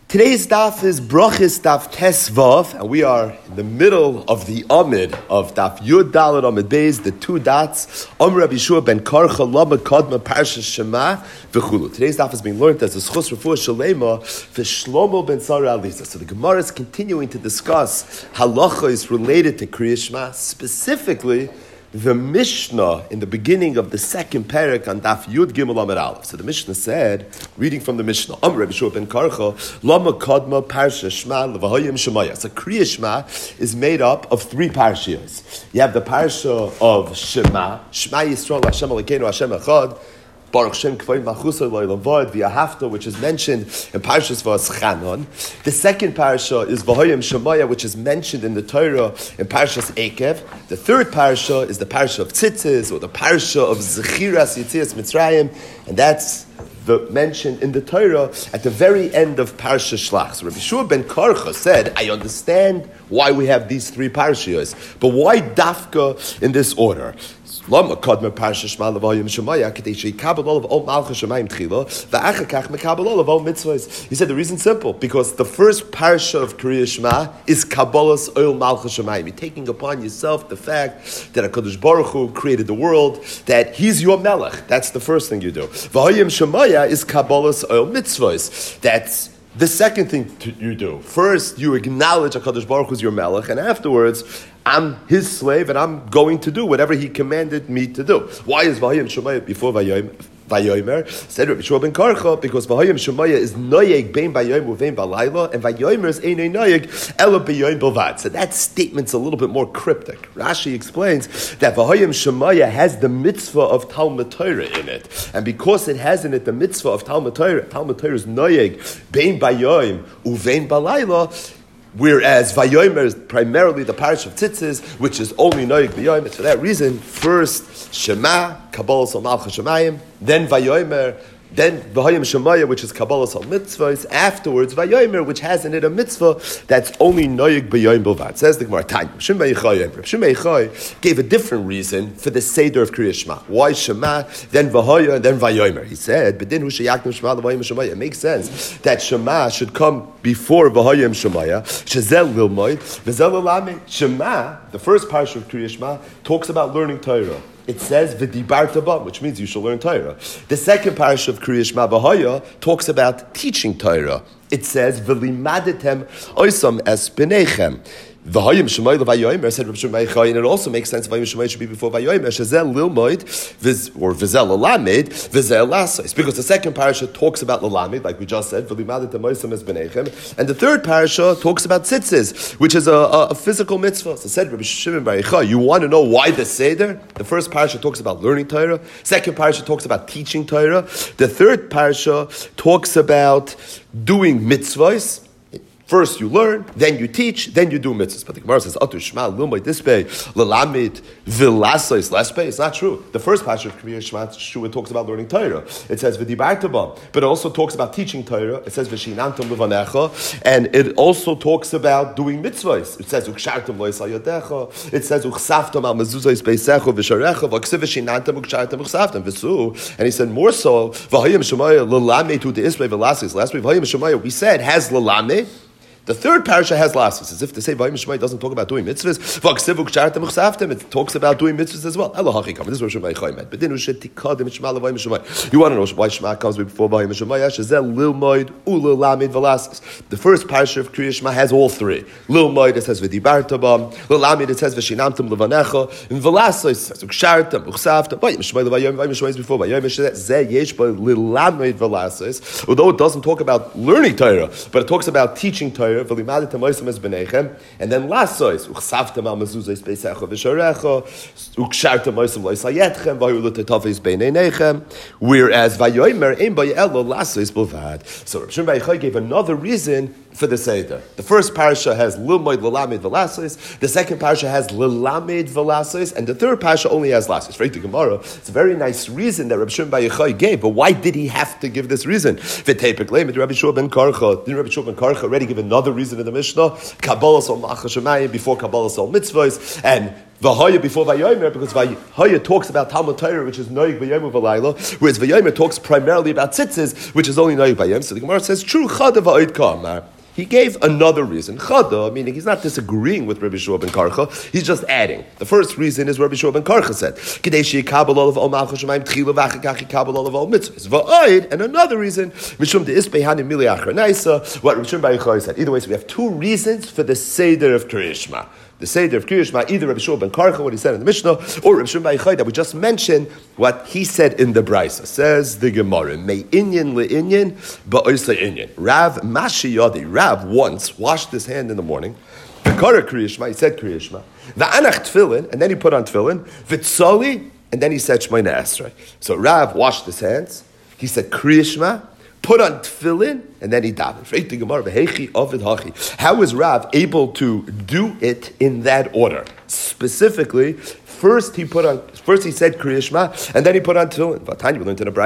Today's daf is Brachis Daf Tesvav, and we are in the middle of the Amid of Daf Yud Dalet Amid Beis, the two dots. Rabbi Yeshua ben Karcha Lama Kadma Parshas Shema v'chulu. Today's daf is being learned as a Schus Refuah Shalema for Shlomo ben Sarah Aliza. So the Gemara is continuing to discuss halacha is related to Kriyas Shema, specifically the Mishnah in the beginning of the second parak on Daf Yud Gimel Amid Aleph. So the Mishnah said, reading from the Mishnah, Rabbi Yeshua ben Karcha, Lama Kadma Parsha Shema Levahayim Shemaya. So Kriya Shema is made up of three parshas. You have the parsha of Shema, Shema Yisrael Hashem Elokeinu Hashem Echad, Baruch Shem K'vayim Machusay Lo'ilavad V'Yahavta, which is mentioned in Parshas V'Aschanon. The second parsha is V'Hayim Shemaya, which is mentioned in the Torah in Parshas Ekev. The third parsha is the parsha of Tzitzis, or the parsha of Zechiras Yitzias Mitzrayim, and that's mentioned in the Torah at the very end of Parsha Shlach. So Rabbi Yeshua ben Karcha said, I understand why we have these three parshas, but why dafka in this order? Lama kadma parsha Shema levayim shemaya kadei sheikabel olav ol malchus shemayim tchila va'achakach mekabel olav ol mitzvahs. He said the reason simple, because the first parsha of Kriya Shema is kabbalas ol malchus shemayim. You're taking upon yourself the fact that HaKadosh Baruch Hu created the world, that He's your melech. That's the first thing you do. V'hayim shemaya is kabbalas ol mitzvahs. That's the second thing you do. First, you acknowledge HaKadosh Baruch Hu is your melech, and afterwards, I'm His slave, and I'm going to do whatever He commanded me to do. Why is V'hayim Shemaya before Vayomer? Said Rabbi Yeshua ben Karcha, because V'hayim Shemaya is noyeg bein Vayomer uvein Balayla, and Vayomer is einay noyeg ela beyoim bilvad. So that statement's a little bit more cryptic. Rashi explains that V'hayim Shemaya has the mitzvah of Talmud Torah in it, and because it has in it the mitzvah of Talmud Torah is noyeg bein Vayomer uvein Balayla. Whereas Vayomer is primarily the parish of Tzitzis, which is only Noyeg B'Yomer. For that reason, first Shema, Kabbalah Sol Malchus Shemayim, then Vayomer, then V'hayim Shemaya, which is Kabbalah Sol Mitzvahs, afterwards Vayomer, which has in it a mitzvah that's only Noyeg B'Yomer Bilvad. Says the Gemara, Tanya, Rav Shimon Yochai gave a different reason for the Seder of Kriya Shema. Why Shema, then V'hayim, and then Vayomer? He said, B'din Hu Sheyakdim Shema L'Vayim Shemaya. It makes sense that Shema should come before V'hayim Shemaya. Shezel Lilmoid, V'zel L'Lamed. Shema, the first parsha of Kriya Shema, talks about learning Torah. It says v'dibarta ba, which means you shall learn Torah. The second parasha of Kriya Shema Bahaya talks about teaching Torah. It says v'limadetem oisam es b'neichem. V'hayim Shemay l'vayomer, said Rav Shimon Yochai, and it also makes sense V'hayim Shemay should be before Vayomer. Shezel lilmoid, or v'zel l'lamed, v'zel l'asais. Because the second parasha talks about l'lamed, like we just said, v'limadetem oisam es b'neichem, and the third parasha talks about tzitzis, which is a physical mitzvah. So said Rabbi Shimon Yochai, you want to know why the Seder? The first parasha talks about learning Torah. Second parasha talks about teaching Torah. The third parasha talks about doing mitzvahs. First you learn, then you teach, then you do mitzvahs. But the Gemara says, Atu Shema, Lumay, this way, Lalamit, Vilasais, last pay. It's not true. The first passage of Kriya Shema talks about learning Torah. It says, V'dibartabam. But it also talks about teaching Torah. It says, V'shinantam levanecha. And it also talks about doing mitzvahs. It says, Ukshartam lois ayadecha. It says, Uksaftam al mezuzais beisecha v'sharecha. V'ksiv v'shinantam ukshartam uksaftam v'su. And he said, more so, V'hayim Shemaya, Lalamit hu de'isrei v'lasais. Last week, V'hayim Shemaya, we said, has Lalamit. The third parasha has lasis, as if to say Vayim Shemay doesn't talk about doing mitzvahs. It talks about doing mitzvahs as well. This is what Shemay Yochai meant. But then you want to know why Shema comes before Vayim Shemay. The first parasha of Kriya Shema has all three. Lilmoid, it says V'dibarta bam. Lilamid, it says V'shinamtam levanecha. In Velasais, it says Ukshartam Uksaftam. Vayim Shemay is before Vayim Shemay. Zeh yesh by Lilamid Velasais. Although it doesn't talk about learning Torah, but it talks about teaching Torah. And then lasois uchsaftem al mezuzos beisecha v'sharecha ukshartem oisem loisayetchem vayulut beineinechem. Whereas vayomer ein bayelo lasois bilvad. So Rav Shimon Yochai gave another reason for the Seder. The first parasha has Lilmoid L'lamed V'lasos, the second parasha has L'lamed V'lasos, and the third parasha only has Lasos. Right to Gemara, it's a very nice reason that Rabbi Shimon Yochai gave, but why did he have to give this reason? V'tepek le'med Rabbi Yeshua ben Karcha. Didn't Rabbi Yeshua ben Karcha already give another reason in the Mishnah? Kabbalah Sol Malchus Shemayim before Kabbalah Sol Mitzvahs, and V'haya before Vayomer, because V'haya talks about Talmud Torah, which is Noig Vayomer V'layla, whereas Vayomer talks primarily about tzitzis, which is only Noig Vayom. So the Gemara says, true, Chada V'oid Kamar. He gave another reason. Chada, meaning he's not disagreeing with Rabbi Shua ben Karcha, he's just adding. The first reason is Rabbi Shua ben Karcha said, Kadeshi Kabal Olav Ol Malchus Shemayim Tchila V'achakachi Kabal Olav Ol Mitzvahs. V'oid, and another reason, Mishum de Isbehani Mili Achar Naisa, what Rabbi Shimon bar Yochai said. Either way, so we have two reasons for the Seder of Kriyishma. The Seder of Kriyishma, either Rabbi Shua ben Karcha, what he said in the Mishnah, or Rabbi Shimon bar Yochai, that we just mentioned, what he said in the Brisa. Says the Gemara, Me inyan le'inyan, ba'oisa inyan. Rav Mashi Yadi, Rav once washed his hand in the morning, V'kara Kriyishma, he said Kriyishma, V'anach tefillin, and then he put on tefillin, V'tzoli, and then he said Shmoyne Esrei. So Rav washed his hands, he said Kriyishma, put on tefillin, and then he davened. How is Rav able to do it in that order? Specifically, first he said Kriya Shema, and then he put on tefillin. We learned in a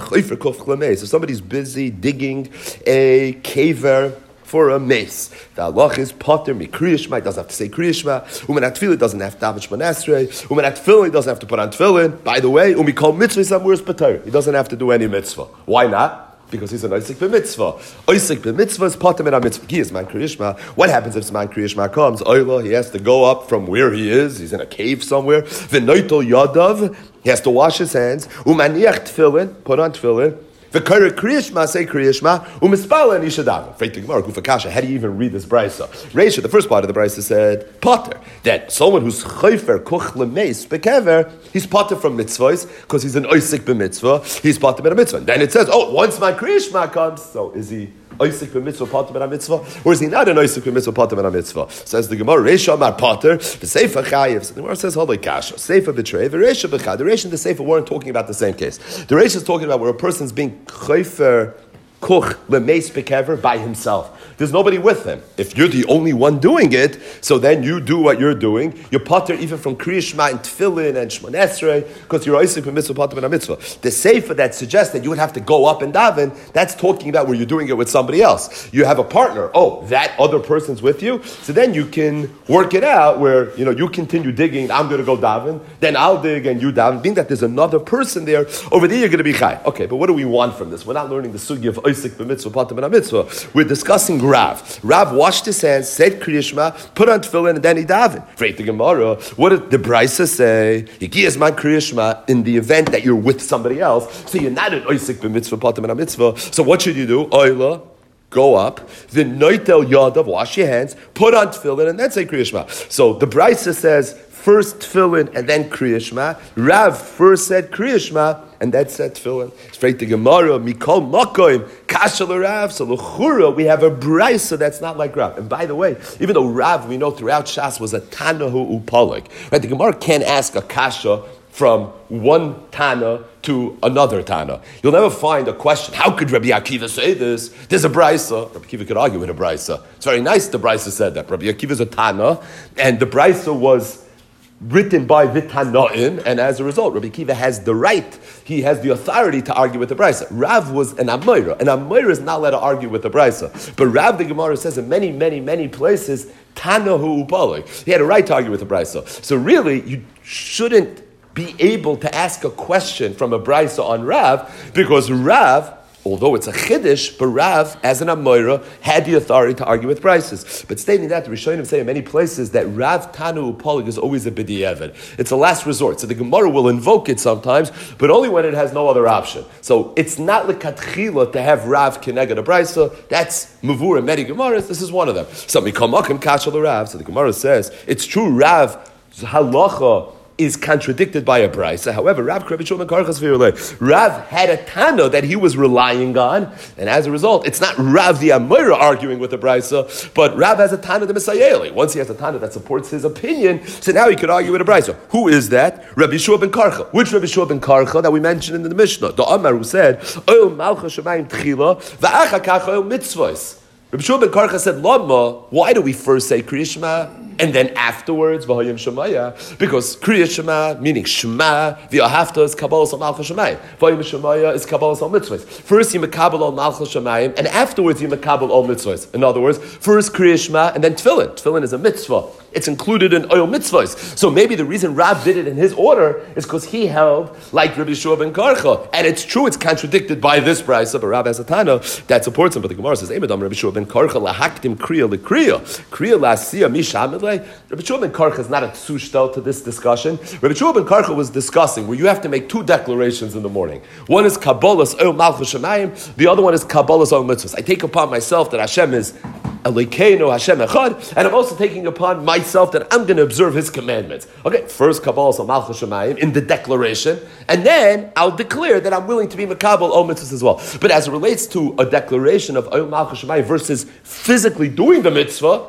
brayso, so somebody's busy digging a caver for a mace. The halach is potter mi Kriya Shema, he doesn't have to say Kriya Shema. Umenat tefillin doesn't have to daven Shmoyne Esrei. Umenat tefillin, he doesn't have to put on tefillin. By the way, umikol mitzvah somewhere is pater. He doesn't have to do any mitzvah. Why not? Because he's an Oisik b'mitzvah. Oisik b'mitzvah is potem in mitzvah. He is man Kriyishma. What happens if man Kriyishma comes? Oyla, he has to go up from where he is. He's in a cave somewhere. V'noitol yadav, he has to wash his hands. Umaniach tefillin, put on tefillin. V'kara Kriyishma, say Kriyishma. Umispala and Ishadav. Freit the Gemara, Gufakasha. How do you even read this brisa? Reisha, the first part of the brisa said potter. That someone who's chayfer kuch lemeis bekever, he's potter from mitzvahs because he's an oisik b'mitzvah. He's potter ben a mitzvah. Then it says, once my Kriyishma comes, so is he oisik b'mitzvah potter ben a mitzvah, or is he not an oisik b'mitzvah potter ben a mitzvah? Says the Gemara, Reisha Amar potter, the Seifa chayiv. So the Gemara says, holy kasha, Seifa betray, the Reisha b'chad. The Reisha and the Seifa weren't talking about the same case. The Reisha is talking about where a person's being chayfer kuch lemeis bekever by himself. There's nobody with him. If you're the only one doing it, so then you do what you're doing. You're potter even from Kriya Shema and Tefillin and Shmoyne Esrei because you're Oisik b'mitzvah potter ben a mitzvah. The Seifa that suggests that you would have to go up and daven, that's talking about where you're doing it with somebody else. You have a partner. That other person's with you. So then you can work it out where, you continue digging, I'm going to go daven, then I'll dig and you daven. Being that there's another person there, over there you're going to be chai. Okay, but what do we want from this? We're not learning the sugi of Oisik b'mitzvah potter ben a mitzvah. We're discussing Rav. Rav washed his hands, said Kriya Shema, put on tefillin, and then he davened. Freit the Gemara, what did the Brisa say? Yigiyas man Kriya Shema in the event that you're with somebody else, so you're not an oisik b'mitzvah potem and a mitzvah. So what should you do? Oyla, go up, then noitel yadav, wash your hands, put on tefillin, and then say Kriya Shema. So the Brisa says first tefillin and then Kriya Shema. Rav first said Kriya Shema and then said tefillin. Straight to Gemara, mikol makoim kasha l'Rav. So l'chura we have a brisa that's not like Rav. And by the way, even though Rav we know throughout Shas was a tanahu upolik, right? The Gemara can't ask a kasha from one Tana to another Tana. You'll never find a question, how could Rabbi Akiva say this? There's a Brisa. Rabbi Akiva could argue with a Brisa. It's very nice the Brisa said that. Rabbi Akiva is a Tana, and the Brisa was written by the Tanoim, and as a result, Rabbi Akiva has the right, he has the authority to argue with the Brisa. Rav was an Amoira. An Amoira is not allowed to argue with the Brisa. But Rav, the Gemara says in many, many, many places, Tanahu Upalik. He had a right to argue with the Brisa. So really, you shouldn't be able to ask a question from a Brisa on Rav, because Rav, although it's a Chiddush, but Rav, as an Amoira, had the authority to argue with Brises. But stating that, the Rishonim say in many places that Rav Tanu Upolig is always a B'di'evet. It's a last resort. So the Gemara will invoke it sometimes, but only when it has no other option. So it's not L'katchila to have Rav Keneged a Brisa. That's Mavur and many Gemaras. This is one of them. So Mikol Makom Kasha L'Rav. So the Gemara says, it's true, Rav halacha is contradicted by a brisa. However, Rav had a Tana that he was relying on, and as a result, it's not Rav the Amora arguing with the brisa, but Rav has a Tana the Messiah. Once he has a Tana that supports his opinion, so now he could argue with a brisa. Who is that? Rabbi Yeshua ben Karcha. Which Rabbi Yeshua ben Karcha that we mentioned in the Mishnah? The Amar who said, "Oil malcha shemayim tchila, va'achar kach oil mitzvos." Rabbi Yeshua ben Karcha said, "Lama, why do we first say Kriya Shema and then afterwards v'hayim shemaya, because Kriya Shema meaning Shema v'ahavta is Kabbalas al Malchus Shemayim, v'hayim shemaya is Kabbalas al mitzvahs. First you makabel al Malchus Shemayim, and afterwards you makabel al mitzvahs. In other words, first Kriya Shema and then Tefillin. Tefillin is a mitzvah. It's included in oil mitzvahs. So maybe the reason Rav did it in his order is because he held like Rabbi Yeshua ben Karcha. And it's true, it's contradicted by this brayso, but Rav has a Tana that supports him. But the Gemara says, Eimedam Rabbi Yeshua ben Karcha lahaktim kriya lekriya. Kriya lasiya mishamidlei. Rabbi Yeshua ben Karcha is not a tzushtel to this discussion. Rabbi Yeshua ben Karcha was discussing where you have to make two declarations in the morning. One is Kabbalas oil malchus shemayim. The other one is Kabbalas oil mitzvahs. I take upon myself that Hashem is Elokeinu Hashem Echad, and I'm also taking upon myself that I'm going to observe His commandments. Okay, first Kabbalas al Malchus Shemayim in the declaration, and then I'll declare that I'm willing to be Makabel Ol Mitzvahs as well. But as it relates to a declaration of Ol Malchus Shemayim versus physically doing the mitzvah,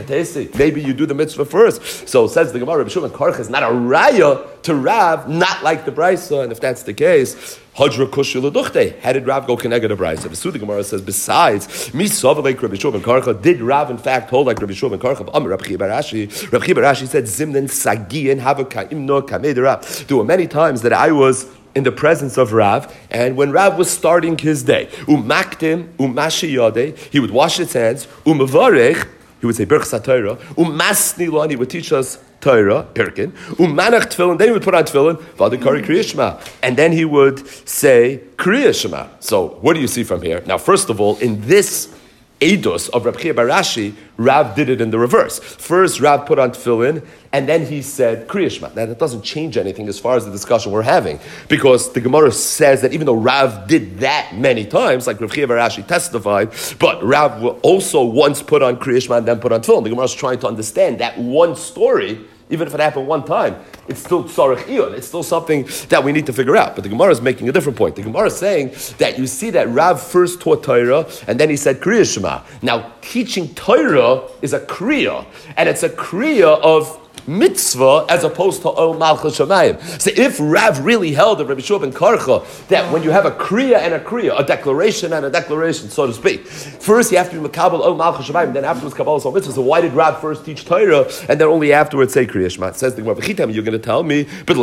maybe you do the mitzvah first. So says the Gemara, Rabbi Shimon Karcha is not a raya to Rav, not like the Brisa, and if that's the case, Hadra Kushul Duchte. How did Rav go connected to Brisa? The the Gemara says, besides, Misava like Rabbi Shimon Karcha, did Rav in fact hold like Rabbi Shimon Karcha? Rabbi Chiya bar Ashi. Rabbi Chiya bar Ashi said, Zimnen Sagiyin Havaka Imno Kamei Rav. There were many times that I was in the presence of Rav, and when Rav was starting his day, Umaktim Umashi Yadeh, he would wash his hands, Umavarech, he would say Birchas HaTorah, Umasni Lo, he would teach us Torah, Pirkin, Umanach Tefillin, then he would put on Tefillin, Vadikari Kriya Shema, and then he would say Kriya Shema. So, what do you see from here? Now, first of all, in this Eidos of Rabbi Chiya bar Ashi, Rav did it in the reverse. First, Rav put on Tefillin, and then he said Kriya Shema. Now, that doesn't change anything as far as the discussion we're having, because the Gemara says that even though Rav did that many times, like Rabbi Chiya bar Ashi testified, but Rav also once put on Kriya Shema and then put on Tefillin. The Gemara is trying to understand that one story. Even if it happened one time, it's still tzarech iyun. It's still something that we need to figure out. But the Gemara is making a different point. The Gemara is saying that you see that Rav first taught Torah, and then he said Kriya Shema. Now, teaching Torah is a Kriya, and it's a Kriya of mitzvah as opposed to Ol Malchus Shemayim. So if Rav really held of Rabbi Shua ben Karcha that when you have a kriya and a kriya, a declaration and a declaration, so to speak, first you have to be Makabel Ol Malchus Shemayim, then afterwards Kabbalas Ol Mitzvah. So why did Rav first teach Torah and then only afterwards say Kriya Shema? It says the Gemara, you're going to tell me,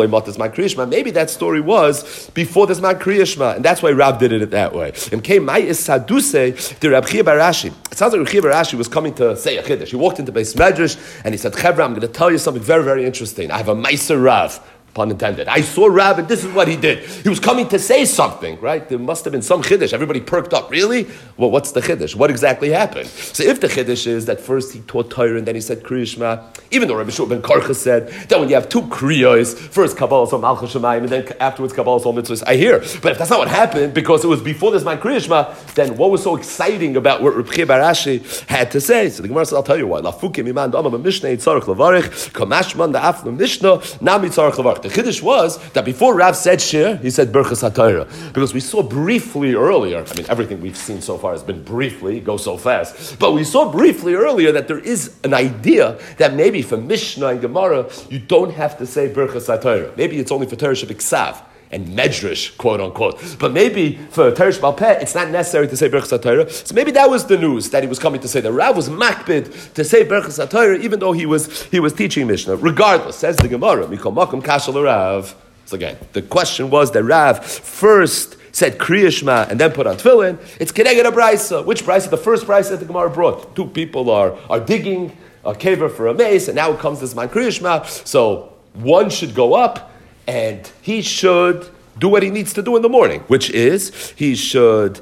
maybe that story was before this man Kriya Shema, and that's why Rav did it that way. And came Mai is Saduse to Rabbi Chiya bar Ashi. It sounds like Rabbi Chiya bar Ashi was coming to say a chiddush. He walked into Beis Medrash and he said, Chevra, I'm going to tell you something very, very interesting. I have a Meiser Rav, pun intended. I saw Rav and this is what he did. He was coming to say something, right? There must have been some chiddush. Everybody perked up. Really? Well, what's the chiddush? What exactly happened? So if the chiddush is that first he taught Torah and then he said Kriya Shema, even though Rabbi Shua ben Karcha said that when you have two kriyas, first Kabbalas Ol Malchus Shemayim and then afterwards Kabbalas Ol Mitzvahs, I hear. But if that's not what happened, because it was before this man Kriya Shema, then what was so exciting about what Rabbi Chiya bar Ashi had to say? So the Gemara says, I'll tell you why. Lafukim iman dama b'mishnah yitzarech levarich kamashman da'af l'mishnah nam yitzarech levarich. The chiddush was that before Rav said Shir, he said Birchas HaTorah. Because we saw briefly earlier, I mean, everything we've seen so far has been briefly, go so fast, but we saw briefly earlier that there is an idea that maybe for Mishnah and Gemara, you don't have to say Birchas HaTorah. Maybe it's only for Torah Shebiksav and Medrash, quote unquote. But maybe for Torah Shebal Peh, it's not necessary to say Birchas HaTorah. So maybe that was the news that he was coming to say. The Rav was makbid to say Birchas HaTorah, even though he was teaching Mishnah. Regardless, says the Gemara, Mikol Makom Kashal Rav. So again, the question was that Rav first said Kriya Shema and then put on Tefillin. It's Keneged a Brisa. Which Brisa? The first Brisa that the Gemara brought. Two people are digging a caver for a mace, and now it comes this man Kriya Shema. So one should go up, and he should do what he needs to do in the morning, which is he should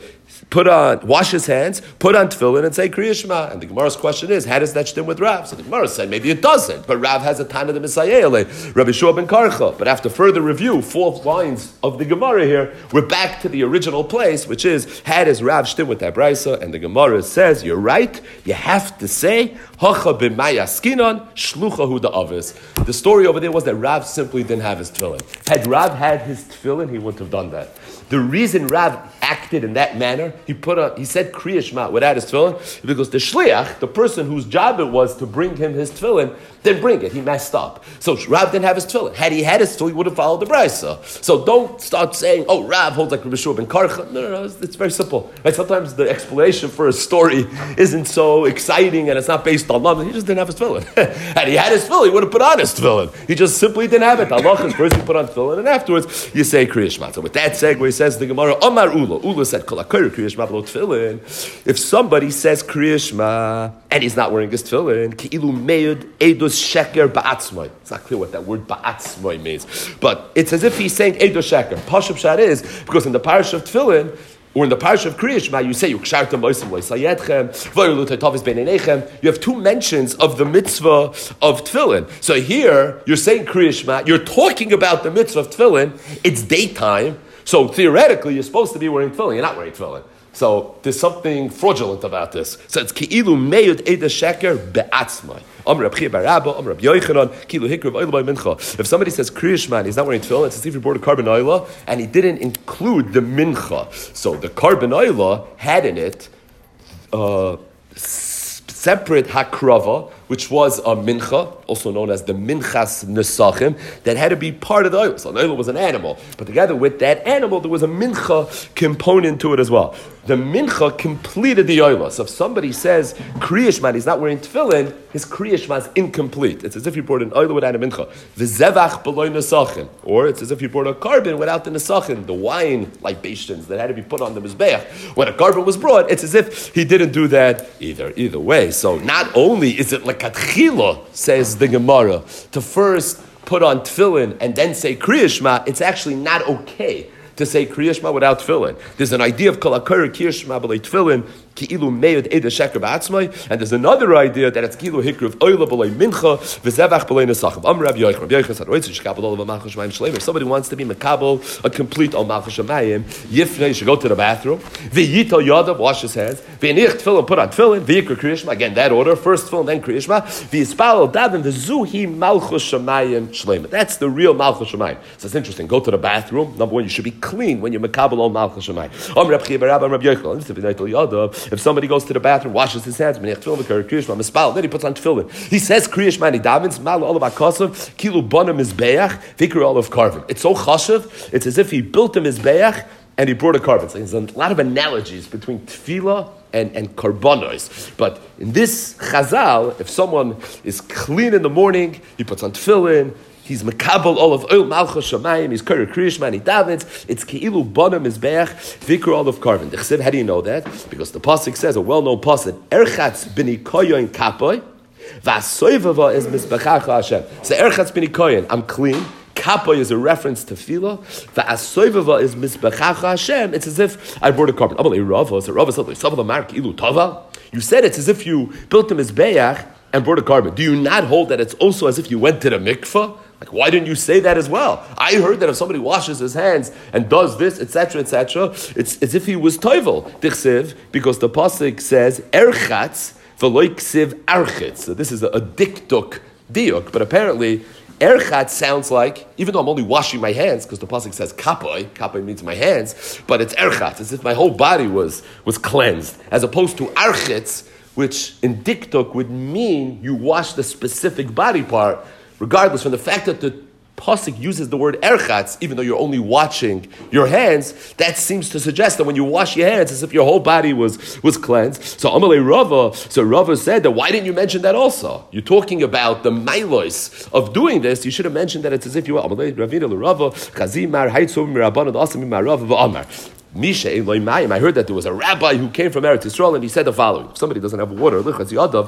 wash his hands, put on tefillin, and say Kriya Shema. And the Gemara's question is, how does that stem with Rav? So the Gemara said, maybe it doesn't, but Rav has a Tana de Misayele, Rabbi Shua ben Karcha. But after further review, 4 lines of the Gemara here, we're back to the original place, which is, how does Rav stem with that Brisa? And the Gemara says, you're right, you have to say, Hacha b'maya skinon, shluchahu da'avis. The story over there was that Rav simply didn't have his tefillin. Had Rav had his tefillin, he wouldn't have done that. The reason Rav acted in that manner, he said Kriya Shema without his tefillin, because the shliach, the person whose job it was to bring him his tefillin, didn't bring it. He messed up. So Rav didn't have his tefillin. Had he had his tefillin, he would have followed the brisa. So don't start saying, oh, Rav holds like Rabbi Shua ben Karcha. No, it's very simple. Right? Sometimes the explanation for a story isn't so exciting and it's not based Talmud, he just didn't have his tefillin. And he had his tefillin, he would have put on his tefillin. He just simply didn't have it. Allah is first you put on tefillin, and afterwards you say Kriya Shema. So with that segue, he says the Gemara, Omar Ula. Ula said, Kol HaKoyer Kriya Shema below tefillin. If somebody says Kriya Shema, and he's not wearing his tefillin, Ki'ilu Meid Eidos Sheker Ba'atzmai. It's not clear what that word Ba'atzmai means. But it's as if he's saying Eidos Sheker. Pashup Shad is, because in the parish of tefillin, or in the parish of Kriya Shema, you say, you have two mentions of the mitzvah of tefillin. So here, you're saying Kriya Shema, you're talking about the mitzvah of tefillin, it's daytime, so theoretically, you're supposed to be wearing tefillin, you're not wearing tefillin. So there's something fraudulent about this. So it's Ki'ilu Meyud Eda Sheker Be'atzmai. If somebody says Kriya Shema and he's not wearing tefillin, it's as if he brought a carbon oila and he didn't include the mincha. So the carbon oila had in it separate hakrava, which was a mincha, also known as the minchas nesachim, that had to be part of the oil. So the oil was an animal, but together with that animal, there was a mincha component to it as well. The mincha completed the oil. So if somebody says Kriya Shema, he's not wearing tefillin, his Kriya Shema is incomplete. It's as if you brought an oil without a mincha. V'zevach b'loy nesachim, or it's as if you brought a carbon without the nesachim, the wine libations that had to be put on the mizbeach. When a carbon was brought, it's as if he didn't do that either. Either way, so not only is it like Katchila, says the Gemara, to first put on tefillin and then say Kriya Shema, it's actually not okay to say Kriya Shema without tefillin. There's an idea of Kol HaKoyer Kriya Shema b'lei tefillin, Ki'ilu Meid Eda Sheker Ba'atzmai, and there's another idea that it's Ki'ilu Hikruv Oila b'lei Mincha, V'zevach b'lei Nesachim. Rabbi Yochanan. Rabbi Yochanan said, if somebody wants to be Mekabel, a complete Ol Malchus Shemayim, Yifnei, you should go to the bathroom, V'yito Yadav, wash his hands, V'yinich tefillin, put on tefillin, V'yikra Kriya Shema, again, that order, first tefillin, then Kriya Shema, V'yispal Davin, V'zuhi Malchus Shemayim Shleima. That's the real Malchus Shemayim. So it's interesting, go to the bathroom, number one, you should be clean when you're Mekabel Ol Malchus Shemayim. Rabbi Yochanan, if somebody goes to the bathroom, washes his hands, then he puts on tefillin. He says Kriya Shema and he davens, kilu bona mizbeach, vikra olav karvin. It's so chashav, it's as if he built a mizbeach and he brought a carbon. So there's a lot of analogies between tefillah and karbonos. But in this chazal, if someone is clean in the morning, he puts on tefillin, he's mekabel olav oil malchus shamayim. He's kari Kriya Shema and he davens. It's keilu bona mizbeach vikra olav karvin. The Chesiv, how do you know that? Because the pasuk says, a well-known pasuk, erchatz b'ni koyon kapoy, v'asoivava is mizbechacha Hashem. So erchatz b'ni koyon, I'm clean. Kapoy is a reference to tefillah. V'asoivava is mizbechacha Hashem. It's as if I brought a carbon. Amalei Rava, so Rava said, you said it's as if you built a mizbeach and brought a carbon. Do you not hold that it's also as if you went to the mikveh? Like, why didn't you say that as well? I heard that if somebody washes his hands and does this, etc., it's as if he was toivel. Dichsev, because the pasuk says, erchatz v'loy ksiv architz. So this is a dikduk diuk, but apparently, erchatz sounds like, even though I'm only washing my hands, because the pasuk says kapoy means my hands, but it's erchatz, as if my whole body was cleansed, as opposed to architz, which in dikduk would mean you wash the specific body part, regardless from the fact that the pasuk uses the word erchatz, even though you're only watching your hands, that seems to suggest that when you wash your hands, as if your whole body was cleansed. So Amalei Rava, Rava said that, why didn't you mention that also? You're talking about the milos of doing this, you should have mentioned that it's as if you were Amalei Ravina Rava, Chazimar, Haitzum, Mirabana, Asim, Rava, V'amar. Misha Eloimayim. I heard that there was a rabbi who came from Eretz Yisrael and he said the following: if somebody doesn't have water, if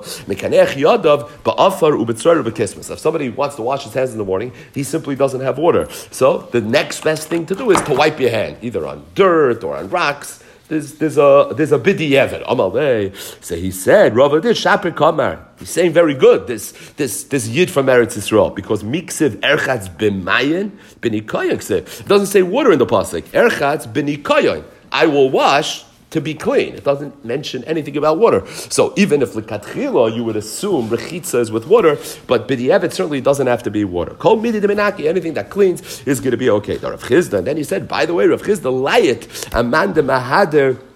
somebody wants to wash his hands in the morning, he simply doesn't have water. So the next best thing to do is to wipe your hand, either on dirt or on rocks. There's a bidiyeved. Amalei. So he said, Rava did Shaper Kamar. He's saying very good. This yid from Eretz Yisrael, because miksiv erchatz b'mayin b'nikayon. It doesn't say water in the pasuk. Erchatz b'nikayon. I will wash to be clean. It doesn't mention anything about water. So even if l'katchila you would assume rechitza is with water, but b'di'evet certainly doesn't have to be water. Kol midi demenaki, anything that cleans is going to be okay. Rav Chizda, and then he said, by the way, Rav Chizda layit amanda mahader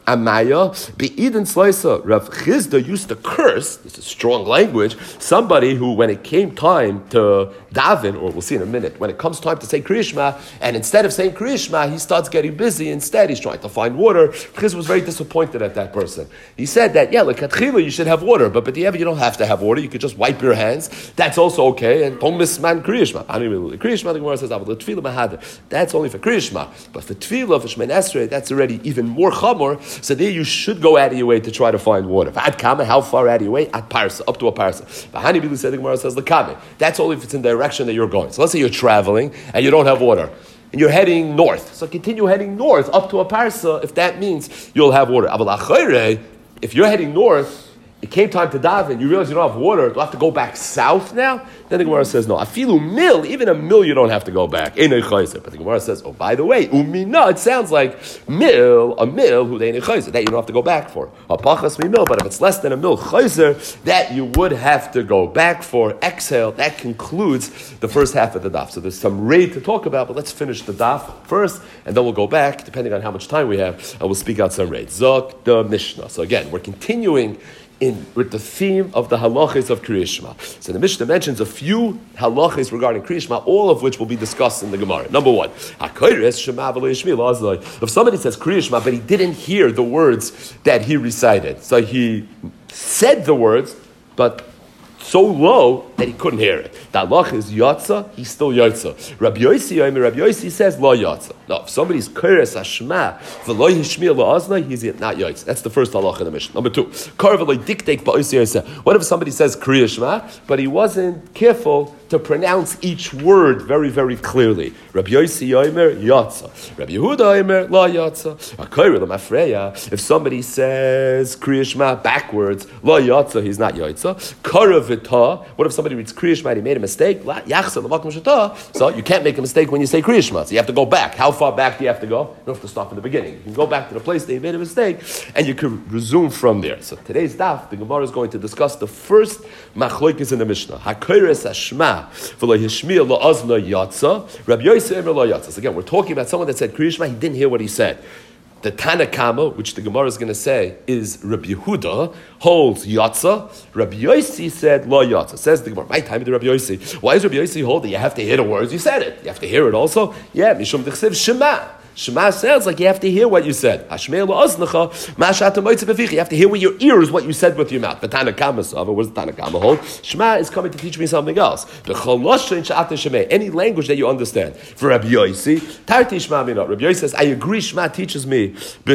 Amaya be'idin slicer. Rav Chizda used to curse. This is strong language. Somebody who, when it came time to daven, or we'll see in a minute, when it comes time to say Kriya Shema, and instead of saying Kriya Shema, he starts getting busy. Instead, he's trying to find water. Chizda was very disappointed at that person. He said that, yeah, like Katchila, you should have water, but the you don't have to have water. You could just wipe your hands. That's also okay. And don't miss man Kriya Shema. Kriya Shema, the Gemara says, that's only for Kriya Shema. But for Tefillah, for Shemoneh Esrei, that's already even more chamor. So there you should go out of your way to try to find water. At Kama, how far out of your way? At Parsa, up to a Parsa. But Hani Bilu said, the Gemara says, L'Kame. That's only if it's in the direction that you're going. So let's say you're traveling and you don't have water. And you're heading north. So continue heading north up to a Parsa if that means you'll have water. If you're heading north, it came time to daven, you realize you don't have water, do you have to go back south now? Then the Gemara says, no, afilu mil, even a mil you don't have to go back. But the Gemara says, oh, by the way, umina, it sounds like a mil, who they that you don't have to go back for. Apachas mi mil, but if it's less than a mil chayzer, that you would have to go back for. Exhale, that concludes the first half of the daf. So there's some raid to talk about, but let's finish the daf first, and then we'll go back, depending on how much time we have, and we'll speak out some raid. Zok the Mishnah. So again, we're continuing with the theme of the halachas of Kriya Shema. So the Mishnah mentions a few halachas regarding Kriya Shema, all of which will be discussed in the Gemara. Number one, if somebody says Kriya Shema, but he didn't hear the words that he recited, so he said the words, but so low that he couldn't hear it. The halach is yatsa, he's still yatsa. Rabbi Yossi says lo yatsa. Now, if somebody's keres hashma v'lo yishmiel la'azna, he's not yatsa. That's the first halach in the Mishnah. Number two, kar v'lo diktek ba'osi yoseh. What if somebody says Kriya Shema, but he wasn't careful to pronounce each word very, very clearly? Rabbi Yossi yomer yatsa. Rabbi Yehuda yomer la yatsa. Akayre l'mafreya. If somebody says Kriya Shema backwards, la yatsa, he's not yatsa. Karav v'ta. What if somebody reads Kriya Shema and he made a mistake? La yachsa l'makom shata. So you can't make a mistake when you say Kriya Shema. So you have to go back. How far back do you have to go? You don't have to start from the beginning. You can go back to the place that you made a mistake, and you can resume from there. So today's daf, the Gemara is going to discuss the first machloikis in the Mishnah. Hakoyres hashma v'lo yishmiel la'azna yatsa. Rabbi Yossi emer lo yatsa. So again, we're talking about someone that said Kriya Shema, he didn't hear what he said. The Tanakama, which the Gemara is going to say is Rabbi Yehuda, holds Yatsa. Rabbi Yossi said Lo Yatsa. Says the Gemara, my time to Rabbi Yossi. Why is Rabbi Yossi holding? You have to hear the words you said it. You have to hear it also. Yeah, Mishum Dechsev Shema. Shema sounds like you have to hear what you said. You have to hear with your ears what you said with your mouth. But Tanakama Sava, what does Tanakama hold? Shema is coming to teach me something else. Any language that you understand. For Rabbi Yossi, Tarti Shema Mina. Rabbi Yossi says, I agree, Shema teaches me.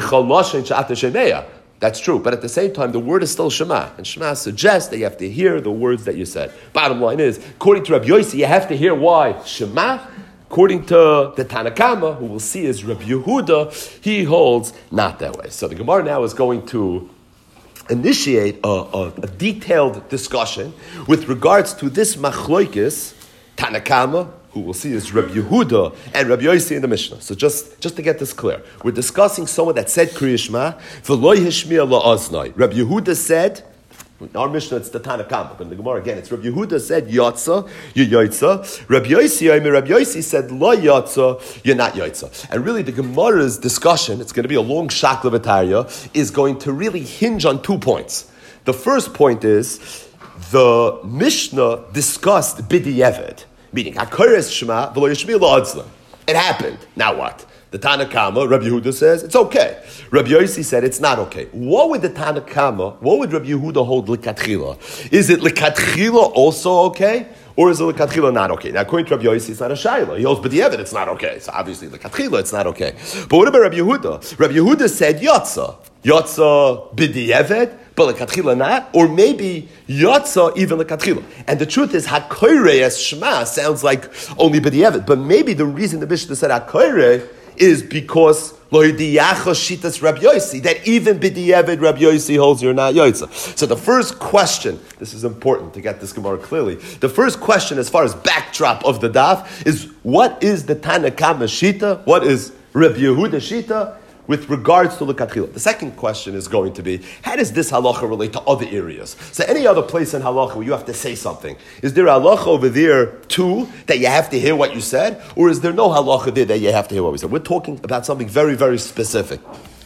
That's true, but at the same time, the word is still Shema, and Shema suggests that you have to hear the words that you said. Bottom line is, according to Rabbi Yossi, you have to hear why Shema. According to the Tanakama, who we'll see is Rabbi Yehuda, he holds not that way. So the Gemara now is going to initiate a detailed discussion with regards to this machloikis, Tanakama, who we'll see is Rabbi Yehuda and Rabbi Yossi in the Mishnah. So just to get this clear, we're discussing someone that said Kriya Shema, v'lo yishmiel la'aznai. Rabbi Yehuda said, in our Mishnah, it's the Tanakama, but in the Gemara again, it's Rabbi Yehuda said Yatsa, you Yatsa. Rabbi Yossi said Lo Yatsa, you're not Yatsa. And really, the Gemara's discussion, it's going to be a long shakla v'tarya, is going to really hinge on 2 points. The first point is the Mishnah discussed B'di'evet, meaning Hakoyres Shema v'lo yishmiel la'atzla. It happened. Now what? The Tanakama, Rabbi Yehuda says, it's okay. Rabbi Yossi said, it's not okay. What would the Tanakama, what would Rabbi Yehuda hold l'katchila? Is it l'katchila also okay? Or is it l'katchila not okay? Now, according to Rabbi Yossi, it's not a shayla. He holds b'di'evet, it's not okay. So obviously, l'katchila, it's not okay. But what about Rabbi Yehuda? Rabbi Yehuda said, Yatsa. Yatsa b'di'evet, but l'katchila not, or maybe yatsa even l'katchila. And the truth is, hakoyrei as shema sounds like only b'di'evet, but maybe the reason the Mishnah said hakoyrei is because lo yidiyacha shitas Rabbi Yossi, that even b'di'evet Rabbi Yossi holds you're not yotza. So the first question, this is important to get this Gemara clearly, the first question as far as backdrop of the daf is, what is the Tanakama shita? What is Rabbi Yehuda shita? With regards to l'katchila. The second question is going to be, how does this halacha relate to other areas? So any other place in halacha where you have to say something, is there a halacha over there too that you have to hear what you said? Or is there no halacha there that you have to hear what we said? We're talking about something very, very specific.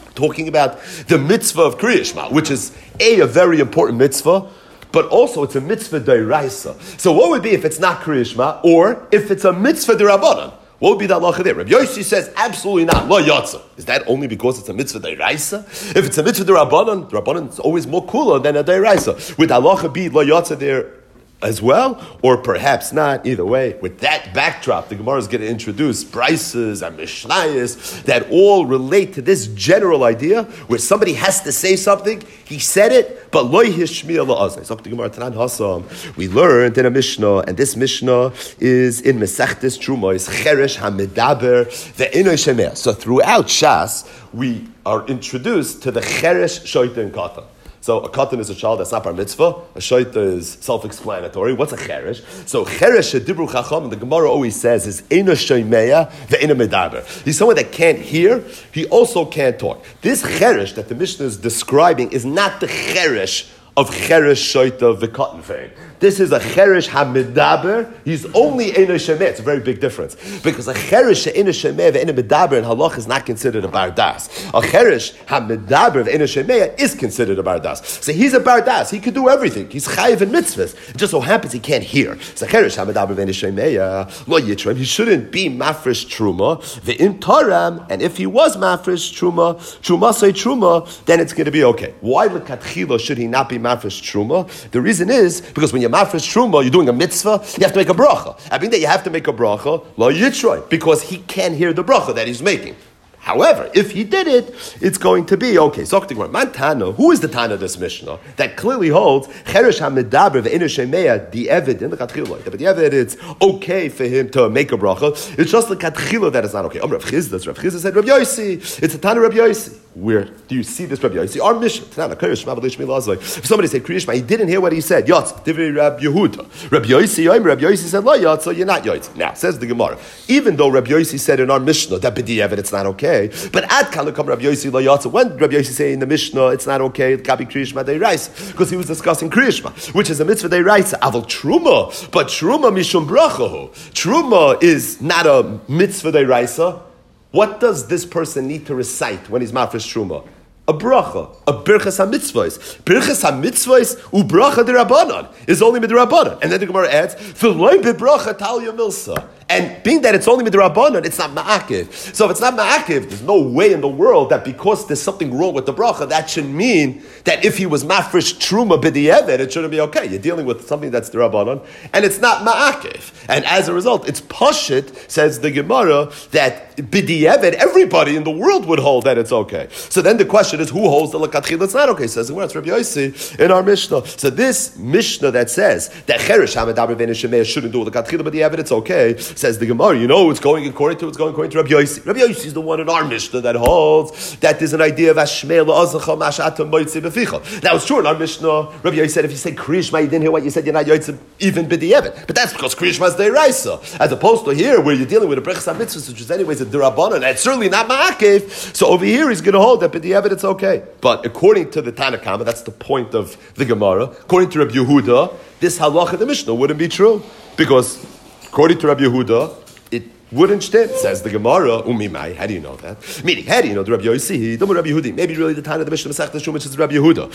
talking about the mitzvah of Kriya Shema, which is a very important mitzvah, but also it's a mitzvah d'oraisa. So what would be if it's not Kriya Shema, or if it's a mitzvah d'Rabbanan? What would be the halacha there? Rabbi Yossi says absolutely not. Lo yatsa. Is that only because it's a mitzvah d'oraisa? If it's a mitzvah d'Rabbanan is always more cooler than a d'oraisa. Would halacha be lo yatsa there as well, or perhaps not? Either way, with that backdrop, the Gemara is going to introduce brises and mishnayos that all relate to this general idea where somebody has to say something, he said it, but lo yishmiya la'azay. So the Gemara Tanan Hasam, we learned in a Mishnah, and this Mishnah is in Mesechtes Truma, is Cheresh HaMedaber ve'eno shemeh. So throughout Shas, we are introduced to the Cheresh, Shoita, and Katan. So a katan is a child that's not bar mitzvah. A shaita is self-explanatory. What's a cheresh? So cheresh shedibru chacham, the Gemara always says, is eina shomeya ve'eina medaber. He's someone that can't hear. He also can't talk. This cheresh that the Mishnah is describing is not the cheresh of cheresh shaita v'katan vein. This is a cheresh hamidaber. He's only eina shemeh. It's a very big difference because a cheresh she'eina shemeh ve'eina medaber in halach is not considered a bardas. A cheresh hamidaber ve'eina shemeh is considered a bardas. So he's a bardas. He can do everything. He's chayiv in mitzvahs. It just so happens he can't hear. So cheresh hamidaber ve'eina shemeh lo yitram. He shouldn't be mafresh truma ve'im taram. And if he was mafresh truma say truma, then it's going to be okay. Why lekatchila should he not be mafresh truma? The reason is because when you're mafresh truma, you're doing a mitzvah, you have to make a bracha. I mean that you have to make a bracha, lo yitroy, because he can't hear the bracha that he's making. However, if he did it, it's going to be okay. So, Mantana, who is the Tana of this Mishnah that clearly holds Cheresh HaMedaber ve'eina shemeya the Eved in the Katchila? But the Eved, it's okay for him to make a bracha. It's just the Katchila that is not okay. Rav Chizda said, Rav Yossi, it's a Tana Rav Yossi. Where do you see this Rav Yossi? Our Mishnah, Tana Cheresh HaMedaber. If somebody said Kriya Shema, he didn't hear what he said. Yotz, Divrei Rav Yehuda. Rav Yossi said Lo Yotz, so you're not Yotz. Now says the Gemara, even though Rav Yossi said in our Mishnah that b'di Eved it's not okay. But ad kalakam Rabbi Yossi lo yatsa. When Rabbi Yossi say in the Mishnah, it's not okay. It can't be Kriya Shema deiraisa because he was discussing Kriya Shema, which is a mitzvah deiraisa. Aval truma, but truma mishum brachahu. Truma is not a mitzvah deiraisa. What does this person need to recite when he's mafresh truma? A bracha, a birchas ha-mitzvahs. Birchas ha-mitzvahs u'bracha d'Rabbanan is only midrabbanan. And then the Gemara adds, v'loi b'bracha talya milsa. And being that it's only midrabbanan, it's not ma'akiv. So if it's not ma'akiv, there's no way in the world that because there's something wrong with the bracha, that should mean that if he was mafresh truma b'di'evet, it shouldn't be okay. You're dealing with something that's d'Rabbanan, and it's not ma'akiv. And as a result, it's pashit, says the Gemara, that b'di'evet, everybody in the world would hold that it's okay. So then the question is, who holds the lekatchila it's not okay? Says the Gemara, it's Rabbi Yossi in our Mishnah. So this Mishnah that says that cheresh ha'medaber ve'eina shemeya shouldn't do lekatchila b'di'evet, it's okay. Says the Gemara, it's going according to Rabbi Yossi. Rabbi Yossi is the one in our Mishnah that holds that there's an idea of Ashmei la'azacha mash'atam moitzi b'ficha. Now it's true in our Mishnah, Rabbi Yossi said if you say Kriya Shema, you didn't hear what you said, you're not Yotzim even b'di'evet. But that's because Kriya Shema is deiraisa. As opposed to here, where you're dealing with a brechas ha-mitzvahs, which is anyways a d'Rabbanan, and it's certainly not ma'akev. So over here, he's going to hold that b'di'evet it's okay. But according to the Tana Kama, that's the point of the Gemara, according to Rabbi Yehuda, this halach of the Mishnah wouldn't be true. Because according to Rabbi Yehuda, it wouldn't stem, says the Gemara. Umimai, how do you know that? Meaning, how do you know the Rabbi Yossi? Don't Rabbi Yehudi. Maybe really the time of the Mishnah Masechtas Shum, which is Rabbi Yehuda.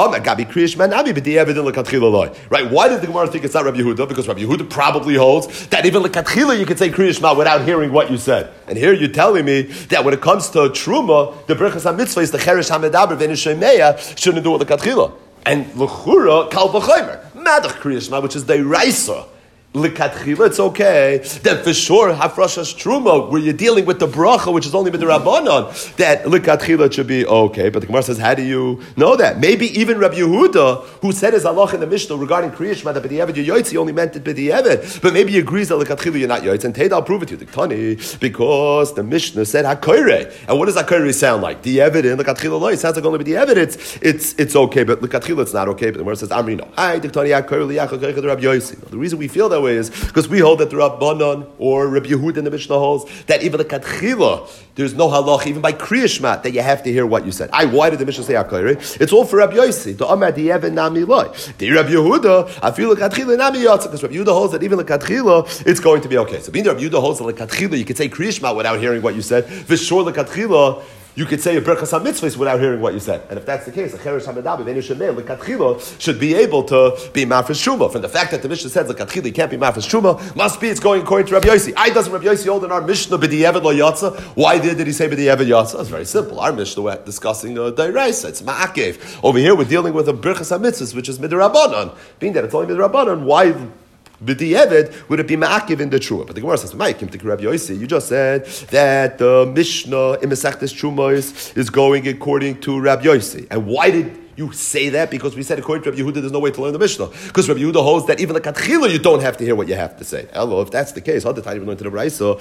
Right? Why did the Gemara think it's not Rabbi Yehuda? Because Rabbi Yehuda probably holds that even lekatchila you can say Kriya Shema without hearing what you said. And here you're telling me that when it comes to truma, the brechas ha-mitzvah is the cheresh ha-medaber ve'eina shemeya shouldn't do it lekatchila. And l'chura kal v'chomer madach Kriya Shema, which is the raisa. L'katchila, it's okay. Then for sure, hafrashas truma, where you're dealing with the bracha, which is only with the rabbanon, that l'katchila it should be okay. But the Gemara says, how do you know that? Maybe even Rabbi Yehuda, who said his halach in the Mishnah regarding Kriya Shema, that b'di'evet you're yoytzi, only meant it b'di'evet. But maybe he agrees that l'katchila you're not yoytzi. And Teda, I'll prove it to you, the Tani, because the Mishnah said hakoire. And what does hakoire sound like? Di'evet and l'katchila lo. It sounds like only b'di'evet it's okay, but l'katchila it's not okay. But the Gemara says, Amri no. Hi, the Tani hakoire li'achal koicha Rabbi Yossi. The reason we feel that way is because we hold that the Rabbanon or Rabbi Yehuda in the Mishnah holds that even the Katchila, there's no halach, even by Kriya Shema, that you have to hear what you said. Why did the Mishnah say Akayri? It's all for Rabbi Yossi. The Amar Di'even Nami Loi. The Rabbi Yehuda, I feel the Katchila Nami Yotza, because Rabbi Yehuda holds that even the Katchila, it's going to be okay. So being the Rabbi Yehuda holds that the Katchila, you can say Kriya Shema without hearing what you said. V'shor the Katchila, you could say a Birchas HaMitzvahs without hearing what you said. And if that's the case, a Cheresh HaMedaber Ve'einu Shemei L'Katchila should be able to be Mafresh Truma. From the fact that the Mishnah says L'Katchila you can't be Mafresh Truma, must be it's going according to Rabbi Yossi. I doesn't Rabbi Yossi hold in our Mishnah B'di'evet Lo Yatsa. Why did he say B'di'evet Yatsa? It's very simple. Our Mishnah we're discussing Dairaisa. It's Ma'akev. Over here we're dealing with a Birchas HaMitzvahs, which is Midrabanan. Being that it's only Midrabanan, why B'di'evet would it be ma'akiv in the truma? But the Gemara says, "Ma'akim to Rabbi Yossi." You just said that the Mishnah in Masechtas Trumos is going according to Rabbi Yossi. And why did you say that? Because we said according to Rabbi Yehuda, there's no way to learn the Mishnah. Because Rabbi Yehuda holds that even the Katchila, you don't have to hear what you have to say. Hello, if that's the case, other time you learn to the Braisa,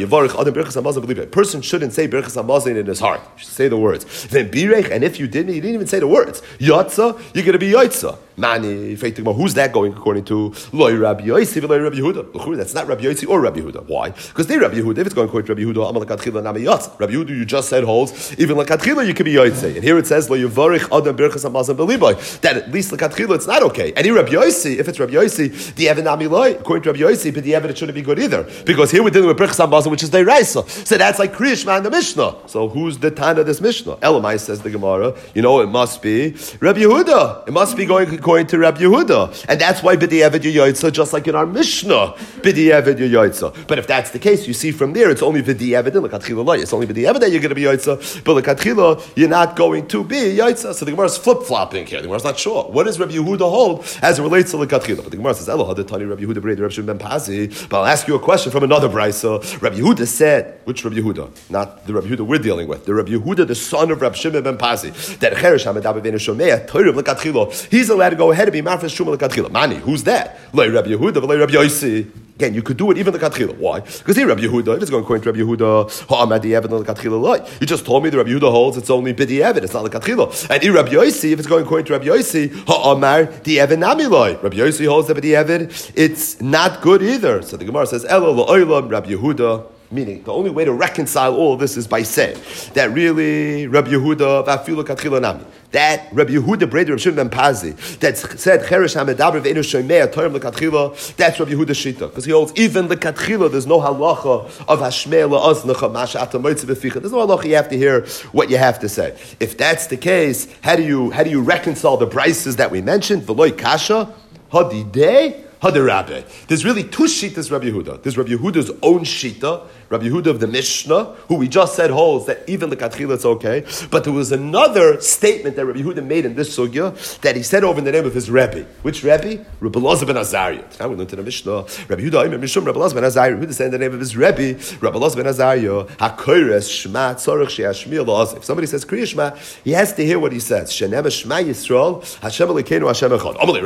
a person shouldn't say Birchas Hamazon in his heart. You should say the words. Then Birech, and if you didn't even say the words. Yatza, you're going to be Yatza. Mani, who's that going according to Loi Rabbi Yossi, Loi Rabbi Yehuda? That's not Rabbi Yossi or Rabbi Yehuda. Why? Because they Rabbi Yehuda, if it's going according to Rabbi Yehuda, Amal Katchila Nami Yatza. Rabbi Yehuda, you just said holds, even like Katchila, you can be Yatza. And here it says, Lo Yavarich Adam Birchas Hamazon Beliboy, that at least like Katchila, it's not okay. And here Rabbi Yossi, if it's Rabbi Yossi, the Evan Nami Loi, according to Rabbi Yossi, but the Evan it shouldn't be good either. Because here we're dealing with Birchas Hamazon, which is Deiraisa. So that's like Kriya Shema in the Mishnah. So who's the Tana of this Mishnah? Elamai says the Gemara, it must be Rabbi Yehuda. It must be going according to Rabbi Yehuda. And that's why B'di'evet Yoytza, just like in our Mishnah, B'di'evet Yoytza. But if that's the case, you see from there, it's only B'di'evet and L'Katchila. It's only B'di'evet that you're going to be Yoytza, but L'Katchila, you're not going to be Yoytza. So the Gemara is flip-flopping here. The Gemara is not sure. What does Rabbi Yehuda hold as it relates to L'Katchila? But the Gemara says, Eloha, the Tani Rabbi Yehuda B'rei, Rabbi Shimon ben Pazi. But I'll ask you a question from another Brisa. Rabbi Yehuda said, which Rabbi Yehuda? Not the Rabbi Yehuda we're dealing with. The Rabbi Yehuda, the son of Rabbi Shimon ben Pazi. That Cheresh HaMedaber Ve'einu Shomei, Torah L'Katchila. He's allowed to go ahead and be Mafresh Truma L'Katchila. Mani, who's that? Lei Rabbi Yehuda, Lei Rabbi Yossi. Again, you could do it even the Katchila. Why? Because here Rabbi Yehuda, if it's going according to Rabbi Yehuda, Ha'amadi Evid on the Katchila Loi. You just told me that Rabbi Yehuda holds it's only Bidi Evid, it's not the Katchila. And here Rabbi Yossi, if it's going according to Rabbi Yossi, Ha'amar the Evid Nami Loi. Rabbi Yossi holds that Bidi Evid, it's not good either. So the Gemara says, Elo Lo'olam Rabbi Yehuda. Meaning, the only way to reconcile all of this is by saying that really Rabbi Yehuda, Vafilu Katchila Nami, that Rabbi Yehuda, Breder Rabbi Shimon ben Pazi, that said Cheresh HaMedaber Ve'einu Shomei Torah L'Katchila, that's Rabbi Yehuda's shita, because he holds even the Katchila, there's no halacha of Hashmei La'aznecha Masha Ata Moitzi B'ficha. There's no halacha. You have to hear what you have to say. If that's the case, how do you reconcile the brises that we mentioned? V'loi kasha hadidei. There's really two shitas Rabbi Yehuda. There's Rabbi Yehuda's own shita, Rabbi Yehuda of the Mishnah, who we just said holds that even the Katchila it's okay. But there was another statement that Rabbi Yehuda made in this sugya that he said over in the name of his Rebbe. Which Rebbe? Rabbi Elazar ben Azariah. Now we learned in the Mishnah. Rabbi Yehuda, Rabbi Elazar ben Azariah. Rabbi Yehuda said in the name of his Rebbe, Rabbi Elazar ben Azariah, HaKoires Shema Tzorach She'ashmiel La'aziv. If somebody says Kriya Shema, he has to hear what he says. Shenem Shema Yisrael, Hashem Elokeinu Hashem Echad. Amalei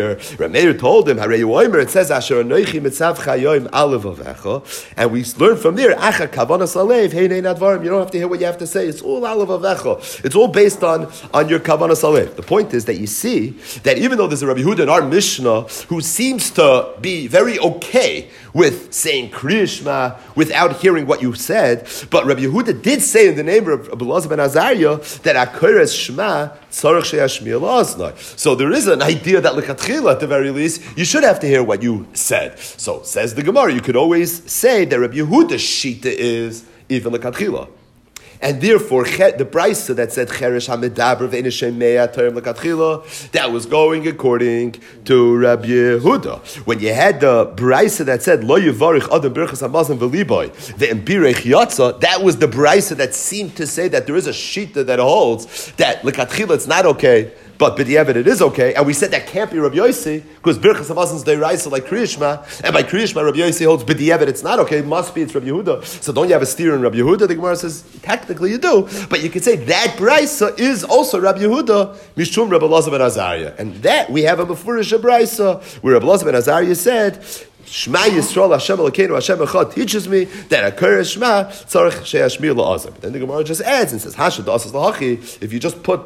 Rameir told him, it says Asher Anoichi Mitzav Chayoim Alev Avecha, and we learn from there Acha Kavanas Alev Heinei Nadvarim. You don't have to hear what you have to say. It's all Alev Avecha. It's all based on your Kavanas Alev. The point is that you see that even though there's a Rabbi Yehuda in our Mishnah who seems to be very okay with saying Kriya Shema without hearing what you said, but Rabbi Yehuda did say in the name of Rabbi Elazar ben Azariah that Akoires Shema Tzarech She'ashmiel La'aznai. So there is an idea that L'Katchila, at the very least, you should have to hear what you said. So says the Gemara, you could always say that Rabbi Yehuda's shita is even L'Katchila. And therefore, the brisa that said Cheresh HaMedaber Ve'einu Shomei Torah L'Katchila, that was going according to Rabbi Yehuda. When you had the brisa that said Lo Yivarich Adam Birchas Hamazon V'Liboy Ve'Embirech Yatza, that was the brisa that seemed to say that there is a shita that holds that L'Katchila it's not okay, but b'di'evet it is okay, and we said that can't be Rabbi Yossi because Birchas Hamazon is deiraisa like Kriya Shema, and by Kriya Shema Rabbi Yossi holds b'di'evet it's not okay. It must be it's Rabbi Yehuda. So don't you have a steer in Rabbi Yehuda? The Gemara says technically you do, but you could say that brisa is also Rabbi Yehuda mishum Rabbi Elazar ben Azariah, and that we have a mefurish brisa where Rabbi Elazar ben Azariah said, Shema Yisrael Hashem Elokeinu Hashem Echad teaches me that Akoires Shema Tzarech She'ashmiel La'aziv. Then the Gemara just adds and says, Hashad Asas Lahachi. If you just put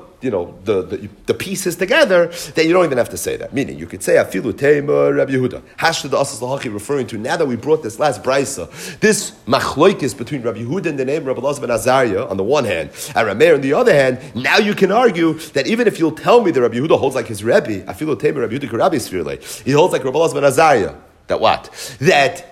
the pieces together, then you don't even have to say that. Meaning, you could say Afilu Teima Rabbi Yehuda. Hashad Asas Lahachi, referring to now that we brought this last brisa, this machloikis between Rabbi Yehuda and the name Rabbi Elazar ben Azariah on the one hand, and Rameir on the other hand. Now you can argue that even if you'll tell me that Rabbi Yehuda holds like his Rebbe, Afilu Teima Rabbi Yehuda Karabi Sfirle, he holds like Rabbi Elazar ben Azariah. That what? That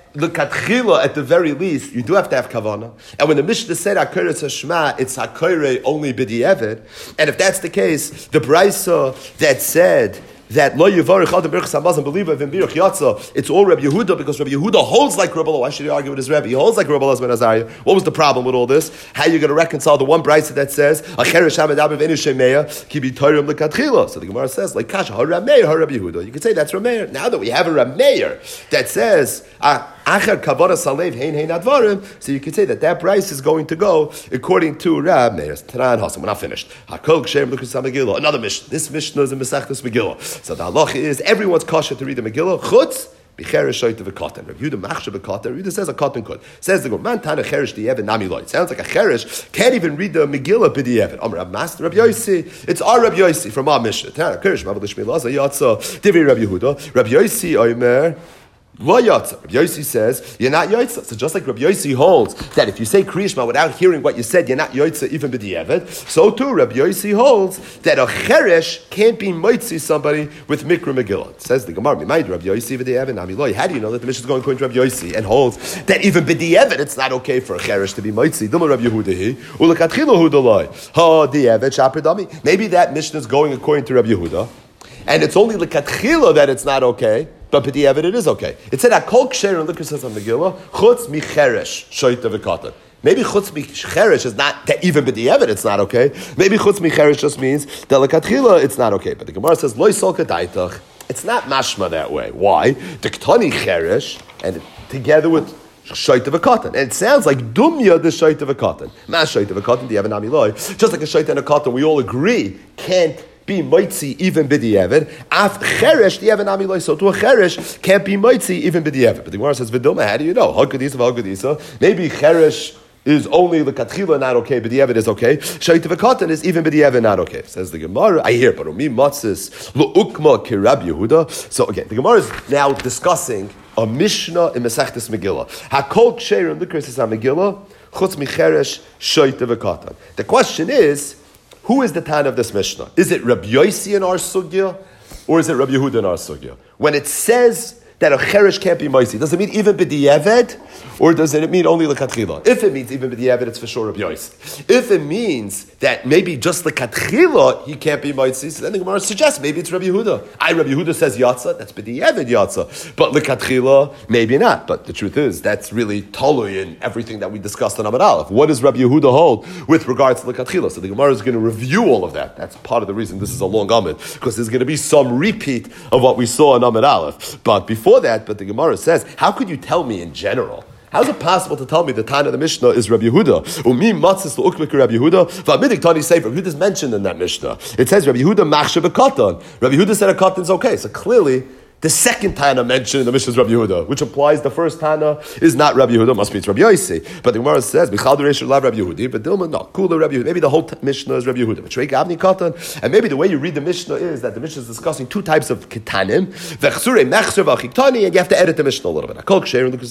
L'katchila, at the very least, you do have to have kavana. And when the Mishnah said Hakoros Hashma, it's Hakoire only b'di'evid. And if that's the case, the Braisa that said that Lo Yivarich Adam Birchas Hamazon Believa V'im Birch Yatza, it's all Rabbi Yehuda, because Rabbi Yehuda holds like Rabbi Elazar. Why should he argue with his Rebbe? He holds like Rabbi Elazar ben Azariah. What was the problem with all this? How are you going to reconcile the one Braisa that says Acheresh Hamadav V'Einu Shemeya Ki B'Torem L'Katchila? So the Gemara says like Kasha Ha Rameir Ha Rabbi Yehuda. You could say that's Rameir. Now that we have a Rameir that says Acher Kavara Salev Hein Hein Advarim, so you could say that price is going to go according to Rab Meir. Tanan Hasan. We're not finished. Hakol Kshem Lukas Megillah. Another Mishnah. This Mishnah is in Masechtas Megillah. So the halacha is everyone's kosher to read the Megillah. Chutz b'cheresh shoyte v'katan. Rabbi Yehuda machshav v'katan. Rabbi Yehuda says a katan could. Says the Gemara man tana cheresh di'evet nami loy. Sounds like a cheresh can't even read the Megillah b'di'evet. Amar Master Rabbi Yosi. It's our Rabbi Yosi from our Mishnah. Tana cheresh ma'avod l'shmei laza yatsa divrei Rabbi Yehuda. Rabbi Yosi oimer. Rabbi Yossi says you're not Yotza. So just like Rabbi Yossi holds that if you say Kriyishma without hearing what you said, you're not Yotza even b'di'evet. So too Rabbi Yossi holds that a cheresh can't be moitzi somebody with Mikra Megillah. It says the Gemara, "Mimayd Rabbi Yossi v'di'evet nami." How do you know that the Mishnah is going according to Rabbi Yossi and holds that even b'di'evet it's not okay for a cheresh to be moitzi? Duma Rabbi Yehuda ulekatchila hudalai ha di'evet shaperdami. Maybe that Mishnah is going according to Rabbi Yehuda, and it's only lekatchila that it's not okay. But b'di'evet it is okay. It said Hakol Ksher and Lukas says on Megillah Chutz micheresh shoyte v'katan. Maybe Chutz micheresh is not that even b'di'evet it's not okay. Maybe Chutz micheresh just means that lekatchila it's not okay. But the Gemara says Lo Yisol Kadaitach. It's not mashma that way. Why? The Ktani cheresh and together with Shoyte v'katan. And it sounds like Dumya the Shoyte v'katan. Mas Shoyte v'katan the Evan Amiloi. Just like a Shoyte and a katan, we all agree can't be moitzi even b'di'evet. Af cheresh the Evan Amiloi. So to a cheresh can't be moitzi even b'di'evet. But the Gemara says V'duma. How do you know? Haggadisa v'haggadisa. Maybe cheresh is only the katchila not okay, but the evid is okay. Shaita v'katan is even but the evid not okay. Says the Gemara. I hear, but umi matzis lu'ukma ki Rabbi Yehuda. So again, the Gemara is now discussing a Mishnah in Masechtas Megillah. Hakol ksher and Lukas is on Megillah. Chutz micheresh shaita v'katan. The question is, who is the Tan of this Mishnah? Is it Rabbi Yossi in our sugya, or is it Rabbi Yehuda in our sugya? When it says that a cheresh can't be moisi, does it mean even b'di'evet, or does it mean only l'katchila? If it means even b'di'evet, it's for sure Rabbi Yossi. If it means that maybe just l'katchila he can't be moisi, so then the Gemara suggests maybe it's Rabbi Yehuda. Rabbi Yehuda says yatsa, that's b'di'evet yatsa, but l'katchila maybe not. But the truth is that's really tolui in everything that we discussed on Amud Aleph. What does Rabbi Yehuda hold with regards to l'katchila? So the Gemara is going to review all of that. That's part of the reason this is a long Amud, because there's going to be some repeat of what we saw in Amud Aleph. But before that, but the Gemara says, how could you tell me in general? How is it possible to tell me the Tana of the Mishnah is Rabbi Yehuda? Umi matzis l'ukmik Rabbi Yehuda. V'amidik tani sefer. Rabbi Yehuda is mentioned in that Mishnah. It says Rabbi Yehuda machshav a katan. Rabbi Yehuda said a katan is okay. So clearly, the second Tana mentioned in the Mishnah is Rabbi Yehuda, which implies the first Tana is not Rabbi Yehuda, must be it's Rabbi Yossi. But the Gemara says, Michal Deresh Lav Rabbi Yehudi, but Dilma, no, Kula Rabbi Yehuda. Maybe the whole Mishnah is Rabbi Yehuda. But Shrei Avni Katan, and maybe the way you read the Mishnah is that the Mishnah is discussing two types of Ketanim, Vechsure, Mechser, Vachiktani, and you have to edit the Mishnah a little bit. What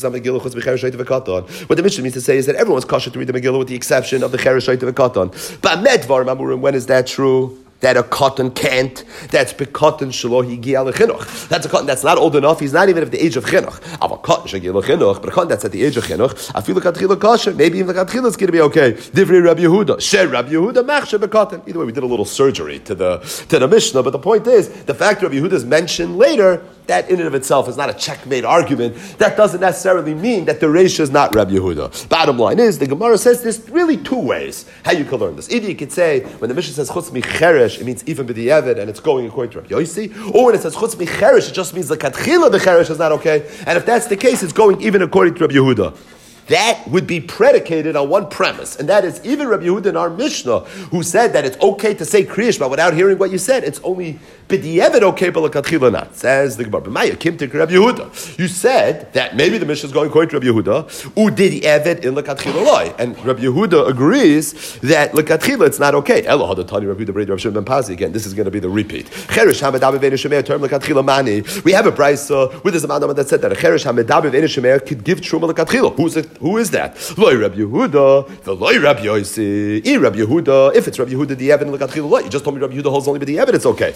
the Mishnah means to say is that everyone's kosher to read the Megillah with the exception of the Cheresh Shaita V'Katan. But Medvar Mamurim, when is that true? That a cotton can't. That's bekatan shelo higia lechinuch. That's a cotton that's not old enough. He's not even of the age of chinuch. Av a cotton shegia lechinuch, but a cotton that's at the age of chinuch. I feel like katchila kosher. Maybe even the katchila is going to be okay. Divrei Rabbi Yehuda, Sher Rabbi Yehuda, machshe bekatan. Either way, we did a little surgery to the Mishnah, but the point is the fact that Rabbi Yehuda is mentioned later. That in and of itself is not a checkmate argument. That doesn't necessarily mean that the Reisha is not Rabbi Yehuda. Bottom line is, the Gemara says there's really two ways how you can learn this. Either you could say, when the Mishnah says chutz micheresh, it means even b'di'evet, and it's going according to Rabbi Yossi. Or when it says chutz micheresh, it just means the katchila the cheresh is not okay. And if that's the case, it's going even according to Rabbi Yehuda. That would be predicated on one premise, and that is even Rabbi Yehuda in our Mishnah, who said that it's okay to say Kriya Shema without hearing what you said. It's only b'di'evet okay, but l'katchila not. Says the Gemara, B'maya kimtik Rabbi Yehuda. You said that maybe the Mishnah is going according to Rabbi Yehuda, u'di'evet in l'katchila loy, and Rabbi Yehuda agrees that l'katchila it's not okay. Elo hadatani Rabbi Yehuda b'rei Rav Shimon ben Pazi. Again, this is going to be the repeat. Cheresh hamedaber v'einu shemei term l'katchila mani. We have a brayso with this amount that said that a cheresh hamedaber v'einu shemei could give truma l'katchila. Who is that? Loi Rabbi Yehuda, the Loi Rabbi Yossi, Rabbi Yehuda. If it's Rabbi Yehuda, the Evan l'katchila, you just told me Rabbi Yehuda holds only but the Evan, it's okay. But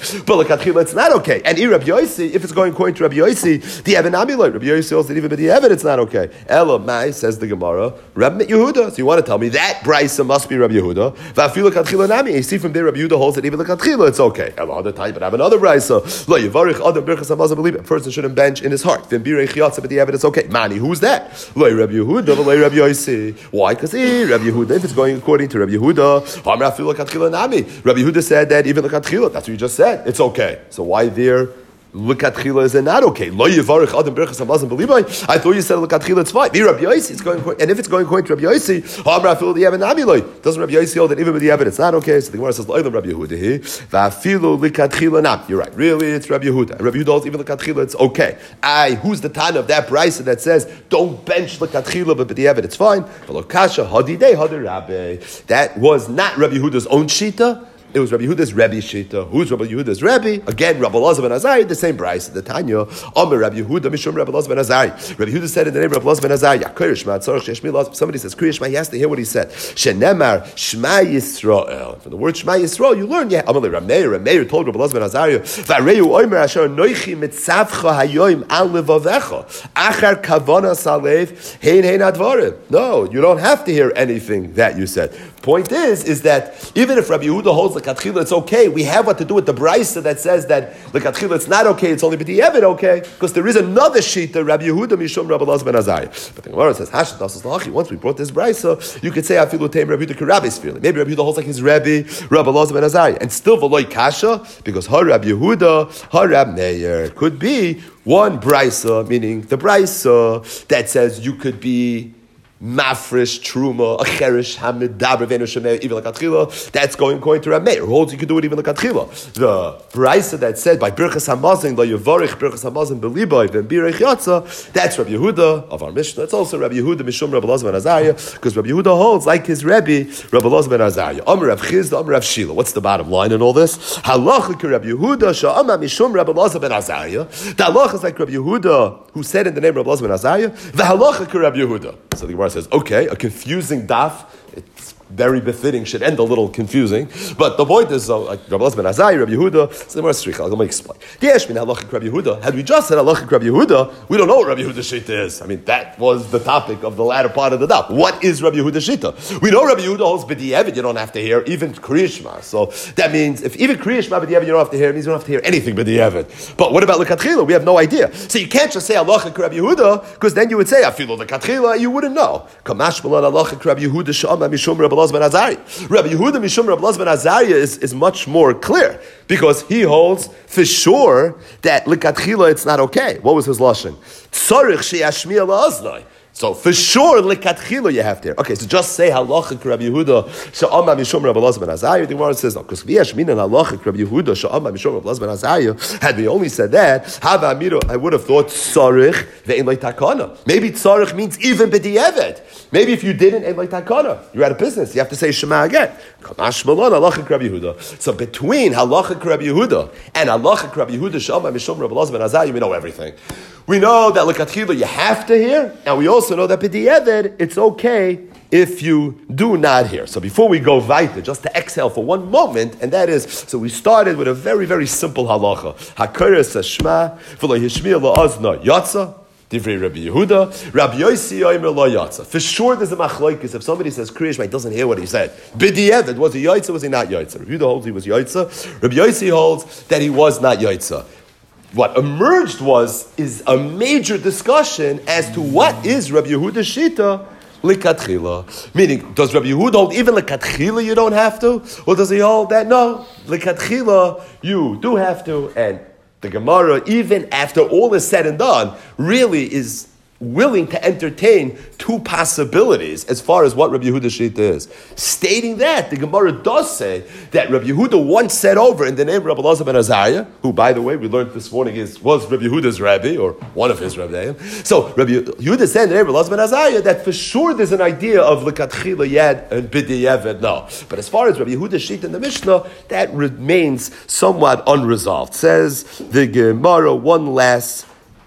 lekatchila it's not okay. And Rabbi Yossi, if it's going according to Rabbi Yossi, the Evan Amilite, Rabbi Yossi holds that even the Evan it's not okay. Ela Mai says the Gemara, Rabbi Yehuda. So you want to tell me that Brisa must be Rabbi Yehuda? Vafilu lekatchila nami. You see from there Rabbi Yehuda holds that even lekatchila it's okay. Ela other time, but I have another Brisa. Lo yivarich adam birchas hamazon believe a person shouldn't bench in his heart. Then birei chiyatza, but the Evan it's okay. Mani, who's that? Lo Rabbi Yehuda, lo Rabbi Yossi. Why? Because Rabbi Yehuda, if it's going according to Rabbi Yehuda, Amar afilu lekatchila nami. Rabbi Yehuda said that even lekatchila, that's what you just said, it's okay. So why there? Lekatchila is not okay. Lo yivarich adam birchas hamazon b'libay. I thought you said lekatchila it's fine. Rabbi Yossi is going, and if it's going according to Rabbi Yossi, Amar afilu the Evan nami loy. Doesn't Rabbi Yossi hold that even with the Evan it's not okay? So the Gemara says loy Rabbi Yehuda here. Vafilu lekatchila nam. You're right. Really, it's Rabbi Yehuda. Rabbi Yehuda holds even lekatchila it's okay. Who's the Tana of that brisa that says don't bench lekatchila but the Evan it's fine? Kasha hadidei hadir Rabbi. That was not Rabbi Yehuda's own shita. It was Rabbi Yehuda's Rebbe Shita. Who's Rabbi Yehuda's Rebbe? Again, Rabbi Elazar ben Azariah, the same brisa. The Tanya, Omer Rabbi Yehuda, Mishum Rabbi Elazar ben Azariah. Rabbi Yehuda said in the name of Rabbi Elazar ben Azariah, Kriyish Ma Tzorach Sheshmi Elazar. Somebody says Kriyish Ma, he has to hear what he said. Shenemar Shema Yisrael. From the word Shema Yisrael, you learn. Yeah, Amalei Rameir told Rabbi Elazar ben Azariah, Vareyu Omer Asher Noichi Mitzavcha Hayoim Al Levavecha Achar Kavana Salev Hein Advarim. No, you don't have to hear anything that you said. Point is that even if Rabbi Yehuda holds lekatchila it's okay, we have what to do with the brisa that says that lekatchila it's not okay, it's only b'di'evid okay, because there is another shita, Rabbi Yehuda mishum Rabbi Elazar ben Azariah. But the Gemara says, Hashat asas lachi. Once we brought this brisa, you could say afilu teim Rabbi Yehuda k'Rabbi's feeling. Maybe Rabbi Yehuda holds like his Rabbi Elazar ben Azariah, and still v'loy kasha because har Rabbi Yehuda, har Rab Meir could be one brisa, meaning the brisa that says you could be mafresh, truma, acherish, hamid, dabra, venu, shemeh, even lekatchila. That's going according to Rav Meir, who holds you can do it even lekatchila. The brisa that said by birchas hamazon, la yavarich birchas hamazon belibay, then birech yatza, that's Rabbi Yehuda of our Mishnah. It's also Rabbi Yehuda mishum Rabbi Elazar ben Azariah, because Rabbi Yehuda holds like his Rebbe, Rabbi Elazar ben Azariah. Amar Rav Chizda, Amar Rav Shila. What's the bottom line in all this? Halacha ki Rabbi Yehuda sha'ama mishum Rabbi Elazar ben Azariah. The halacha is like Rabbi Yehuda, who said in the name of Rabbi Elazar ben Azariah. The halacha ki Rabbi Yehuda. So the Gemara says, okay, a confusing daf. It's very befitting, should end a little confusing. But the point is, like Rabbi Elazar ben Azariah, Rabbi Yehuda, so the Gemara says, let me explain. Rabbi Yehuda. Had we just said halachic Rabbi Yehuda, we don't know what Rabbi Yehuda's shita is. I mean, that was the topic of the latter part of the daf. What is Rabbi Yehuda's shita? We know Rabbi Yehuda holds b'di'evid, you don't have to hear, even Kriyishma. So that means, if even Kriyishma b'di'evid you don't have to hear, it means you don't have to hear anything b'di'evid. But what about l'katchila? We have no idea. So you can't just say halachic Rabbi Yehuda, because then you would say, afilu l'katchila, you wouldn't know. Kamash malan halachic Rabbi Yehuda sh'ama mishum Rabbi Elazar ben Azariah. Rabbi Yehuda mishum Rabbi Elazar ben Azariah is much more clear, because he holds for sure that l'katchila it's not okay. What was his lashon? Tzarich sheyashmiya la'aznai. So for sure, lekatchila you have to hear. Okay, so just say halachic Rabbi Yehuda she'amar mishum Rabbi Elazar ben Azariah. The Gemara says no, because v'yesh minan halachic Rabbi Yehuda she'amar mishum Rabbi Elazar ben Azariah. Had we only said that, hava amiro, I would have thought tzarich ve'en like takana. Maybe tzarich means even b'di'evet. Maybe if you didn't, ein like takana, you're out of business. You have to say Shema again. Kamash malon halachic Rabbi Yehuda. So between halachic Rabbi Yehuda and halachic Rabbi Yehuda she'amar mishum Rabbi Elazar ben Azariah, we know everything. We know that lekatchila you have to hear, and we also know that b'di'evid it's okay if you do not hear. So before we go weiter, just to exhale for one moment, and that is, so we started with a very, very simple halacha. Hakoros says Shema, v'lo yishmiya la'azna yatsa. Divrei Rabbi Yehuda, Rabbi Yossi Omer lo yatsa. For sure, there's a machlokes. If somebody says Kriyish, he doesn't hear what he said. B'di'evid, was he yatsa? Was he not yatsa? Rabbi Yehuda holds he was yatsa. Rabbi Yossi holds that he was not yatsa. What emerged is a major discussion as to what is Rabbi Yehuda's shita likatchila. Meaning, does Rabbi Yehuda hold even likatchila you don't have to? Or does he hold that no, likatchila you do have to? And the Gemara, even after all is said and done, really is willing to entertain two possibilities as far as what Rabbi Yehuda's shita is. Stating that, the Gemara does say that Rabbi Yehuda once said over in the name of Rabbi Elazar ben Azariah, who, by the way, we learned this morning was Rabbi Yehuda's Rabbi, or one of his Rabbi. So Rabbi Yehuda said in the name of Rabbi Elazar ben Azariah that for sure there's an idea of l'katchila yad and b'di'evid no. But as far as Rabbi Yehuda's shita in the Mishnah, that remains somewhat unresolved. Says the Gemara, one last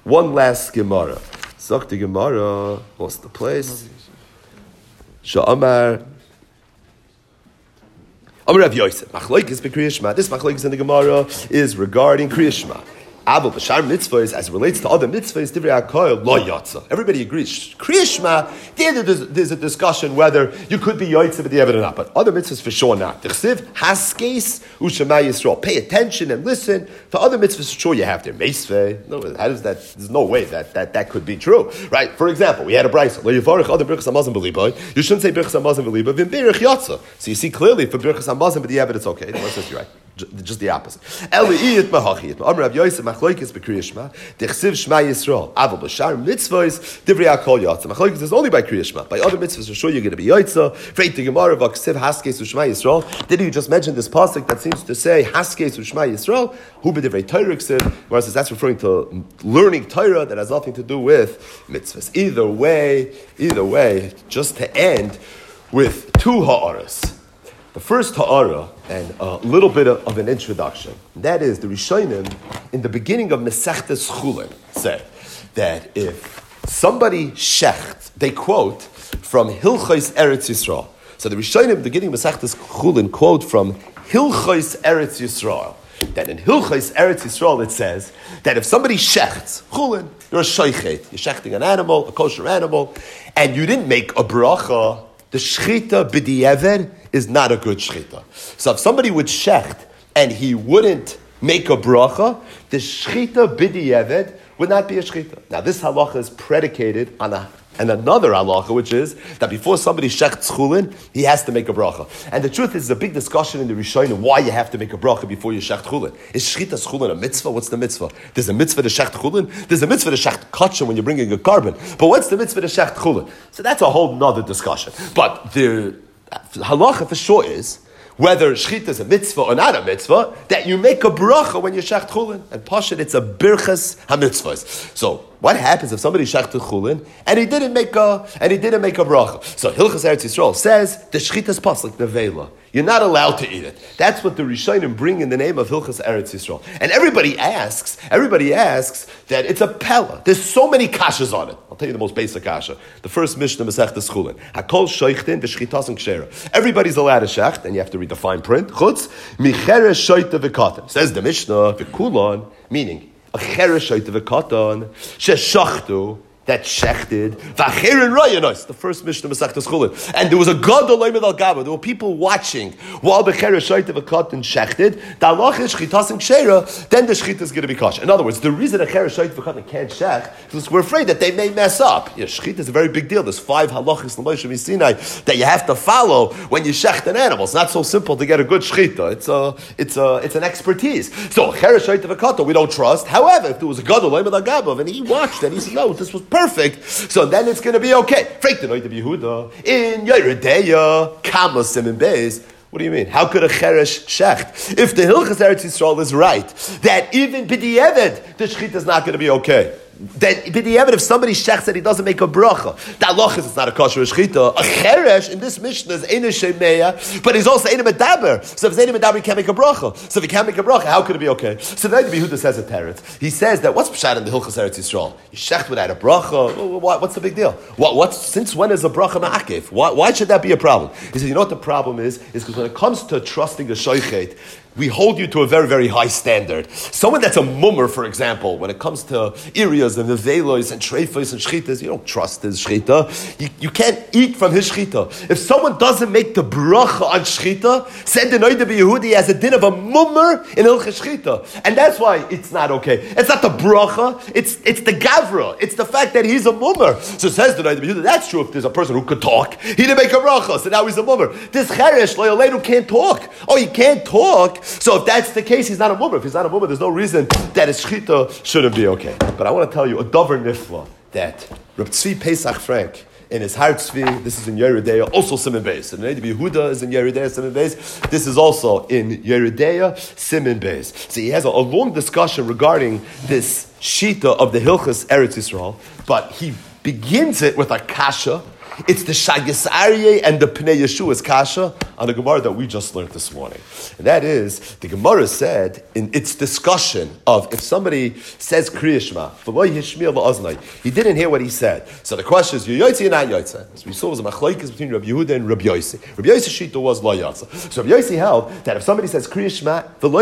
Gemara. Zakti Gemara, what's the place? Sha'amar. Amar Rav Yosef, Machlokes b'Kriyas Shema. This Machlokes in the Gemara is regarding Kriyas Shema. Abel b'shar mitzvahs, as it relates to other mitzvahs, divrei hakoil lo yatsa. Everybody agrees. Kriyas Shema, there's a discussion whether you could be yotze with the evidence or not, but other mitzvahs for sure not. T'chsiv haskes u'shema Yisrael. Pay attention and listen. For other mitzvahs, for sure you have to. Meisveh. No, how does that? There's no way that could be true, right? For example, we had a brayso. Lo yivarich other birchas hamazon b'liboy. You shouldn't say birchas hamazon b'liboy. V'mbirich yatsa. So you see clearly for birchas hamazon, but the evidence okay. The one says you're right. Just the opposite. Eli'iyit mahachiyit. Amar Rav Yosef machlokes b'Kriyas Shema. Dechsiv Shema Yisrael. Aval b'shar mitzvahs divrei hakol yatsa. Machlokes is only by Kriyas Shema. By other mitzvahs, for sure you're going to be yotza. Freit the Gemara v'ksiv haskes u'Shema Yisrael. Did you just mention this pasuk that seems to say haskes u'Shema Yisrael? Hu b'divrei Torah ksiv. Whereas that's referring to learning Torah that has nothing to do with mitzvahs. Either way, just to end with two ha'aras. The first ha'ara, and a little bit of an introduction, that is the Rishonim, in the beginning of Mesechtes Chulin, say that if somebody shecht, they quote from Hilchos Eretz Yisrael. So the Rishonim, in the beginning of Mesechtes Chulin, quote from Hilchos Eretz Yisrael, that in Hilchos Eretz Yisrael it says that if somebody shechts, Chulin, you're a shoichet, you're shechting an animal, a kosher animal, and you didn't make a bracha, the shchita b'di'ever is not a good shchita. So if somebody would shecht and he wouldn't make a bracha, the shchita b'di'ever would not be a shchita. Now this halacha is predicated on another halacha, which is that before somebody shechts chulin, he has to make a bracha. And the truth is, there's a big discussion in the Rishonim why you have to make a bracha before you shecht chulin. Is shchitas chulin a mitzvah? What's the mitzvah? There's a mitzvah to shecht chulin. There's a mitzvah to shecht kachim when you're bringing a carbon. But what's the mitzvah to shecht chulin? So that's a whole nother discussion. But the halacha for sure is whether shchita is a mitzvah or not a mitzvah, that you make a bracha when you shecht chulin. And pashut, it's a birchas ha-mitzvahs. So what happens if somebody shechted chulin and he didn't make a bracha? So Hilchos Eretz Yisrael says the shchita is paslik nevela. You're not allowed to eat it. That's what the Rishonim bring in the name of Hilchos Eretz Yisrael. And everybody asks that it's a pella. There's so many kashas on it. I'll tell you the most basic kasha. The first Mishnah Masechtas Chulin. Hakol sheichtin v'shchitas and kshera. Everybody's allowed to shecht, and you have to read the fine print. Chutz micheres shoyta v'katan. Says the Mishnah v'kulon, meaning a cheres shoyta v'katan sheshachtu, that shechted, v'achirin rayanos, the first Mishnah Masechtas Chulin. And there was a gadol leimed al gaba. There were people watching while the cheres shoyta v'katan shechted. The halach is shchitas and kshera, then the shchita is going to be kosher. In other words, the reason a cheres shoyta v'katan can't shecht is because we're afraid that they may mess up. Shchita is a very big deal. There's 5 halachis l'Moshe Sinai that you have to follow when you shecht an animal. It's not so simple to get a good shchita. It's an expertise. So cheres shoyta v'katan we don't trust. However, if there was a gadol leimed al gaba and he watched and he said, no, this was perfect, so then it's going to be okay. In Yeridea, Kama Simin Beis. What do you mean? How could a cheresh shecht? If the Hilchos Eretz Yisrael is right, that even b'di'evet, the shechita is not going to be okay. That b'di'evet, if somebody shechts that he doesn't make a bracha, that loch is it's not a kosher shechita. A cheresh in this Mishnah is eina shemeya, but he's also eina medaber. So if he's eina medaber, he can't make a bracha. So if he can't make a bracha, how could it be okay? So then Yehuda says a teretz. He says that what's pshat in the Hilchos Eretz Yisrael? You shecht without a bracha. What's the big deal? Since when is a bracha ma'akev? Why should that be a problem? He says, you know what the problem is? Is because when it comes to trusting a shoichet, we hold you to a very, very high standard. Someone that's a mummer, for example, when it comes to areas and the velos and treifos and shchitas, you don't trust his shchita. You can't eat from his shchita. If someone doesn't make the bracha on shchita, said the Noida B'Yehudi has a din of a mummer in Hilchos Shchita. And that's why it's not okay. It's not the bracha, it's the gavra. It's the fact that he's a mummer. So says the Noida B'Yehudi, that's true if there's a person who could talk. He didn't make a bracha, so now he's a mummer. This cheresh, Loyolenu, can't talk. Oh, he can't talk. So if that's the case, he's not a mummer. If he's not a mummer, there's no reason that his shchita shouldn't be okay. But I want to tell you a davar nifla that Reb Tzvi Pesach Frank in his Har Tzvi, this is in Yeridea, also Siman Beis. And Rabbi Yehuda is in Yeridea, Siman Beis. This is also in Yeridea, Siman Beis. So he has a long discussion regarding this shita of the Hilchos Eretz Yisrael, but he begins it with a kasha It's the Shagis Aryeh and the Pnei Yeshua's kasha on the Gemara that we just learned this morning. And that is, the Gemara said in its discussion of if somebody says Kriya Shema, he didn't hear what he said. So the question is, you're Yotze or not Yotze? So we saw it was a machlokes between Rabbi Yehuda and Rabbi Yossi. Rabbi Yossi Shita was Lo Yotze. So Rabbi Yossi held that if somebody says Kriya Shema,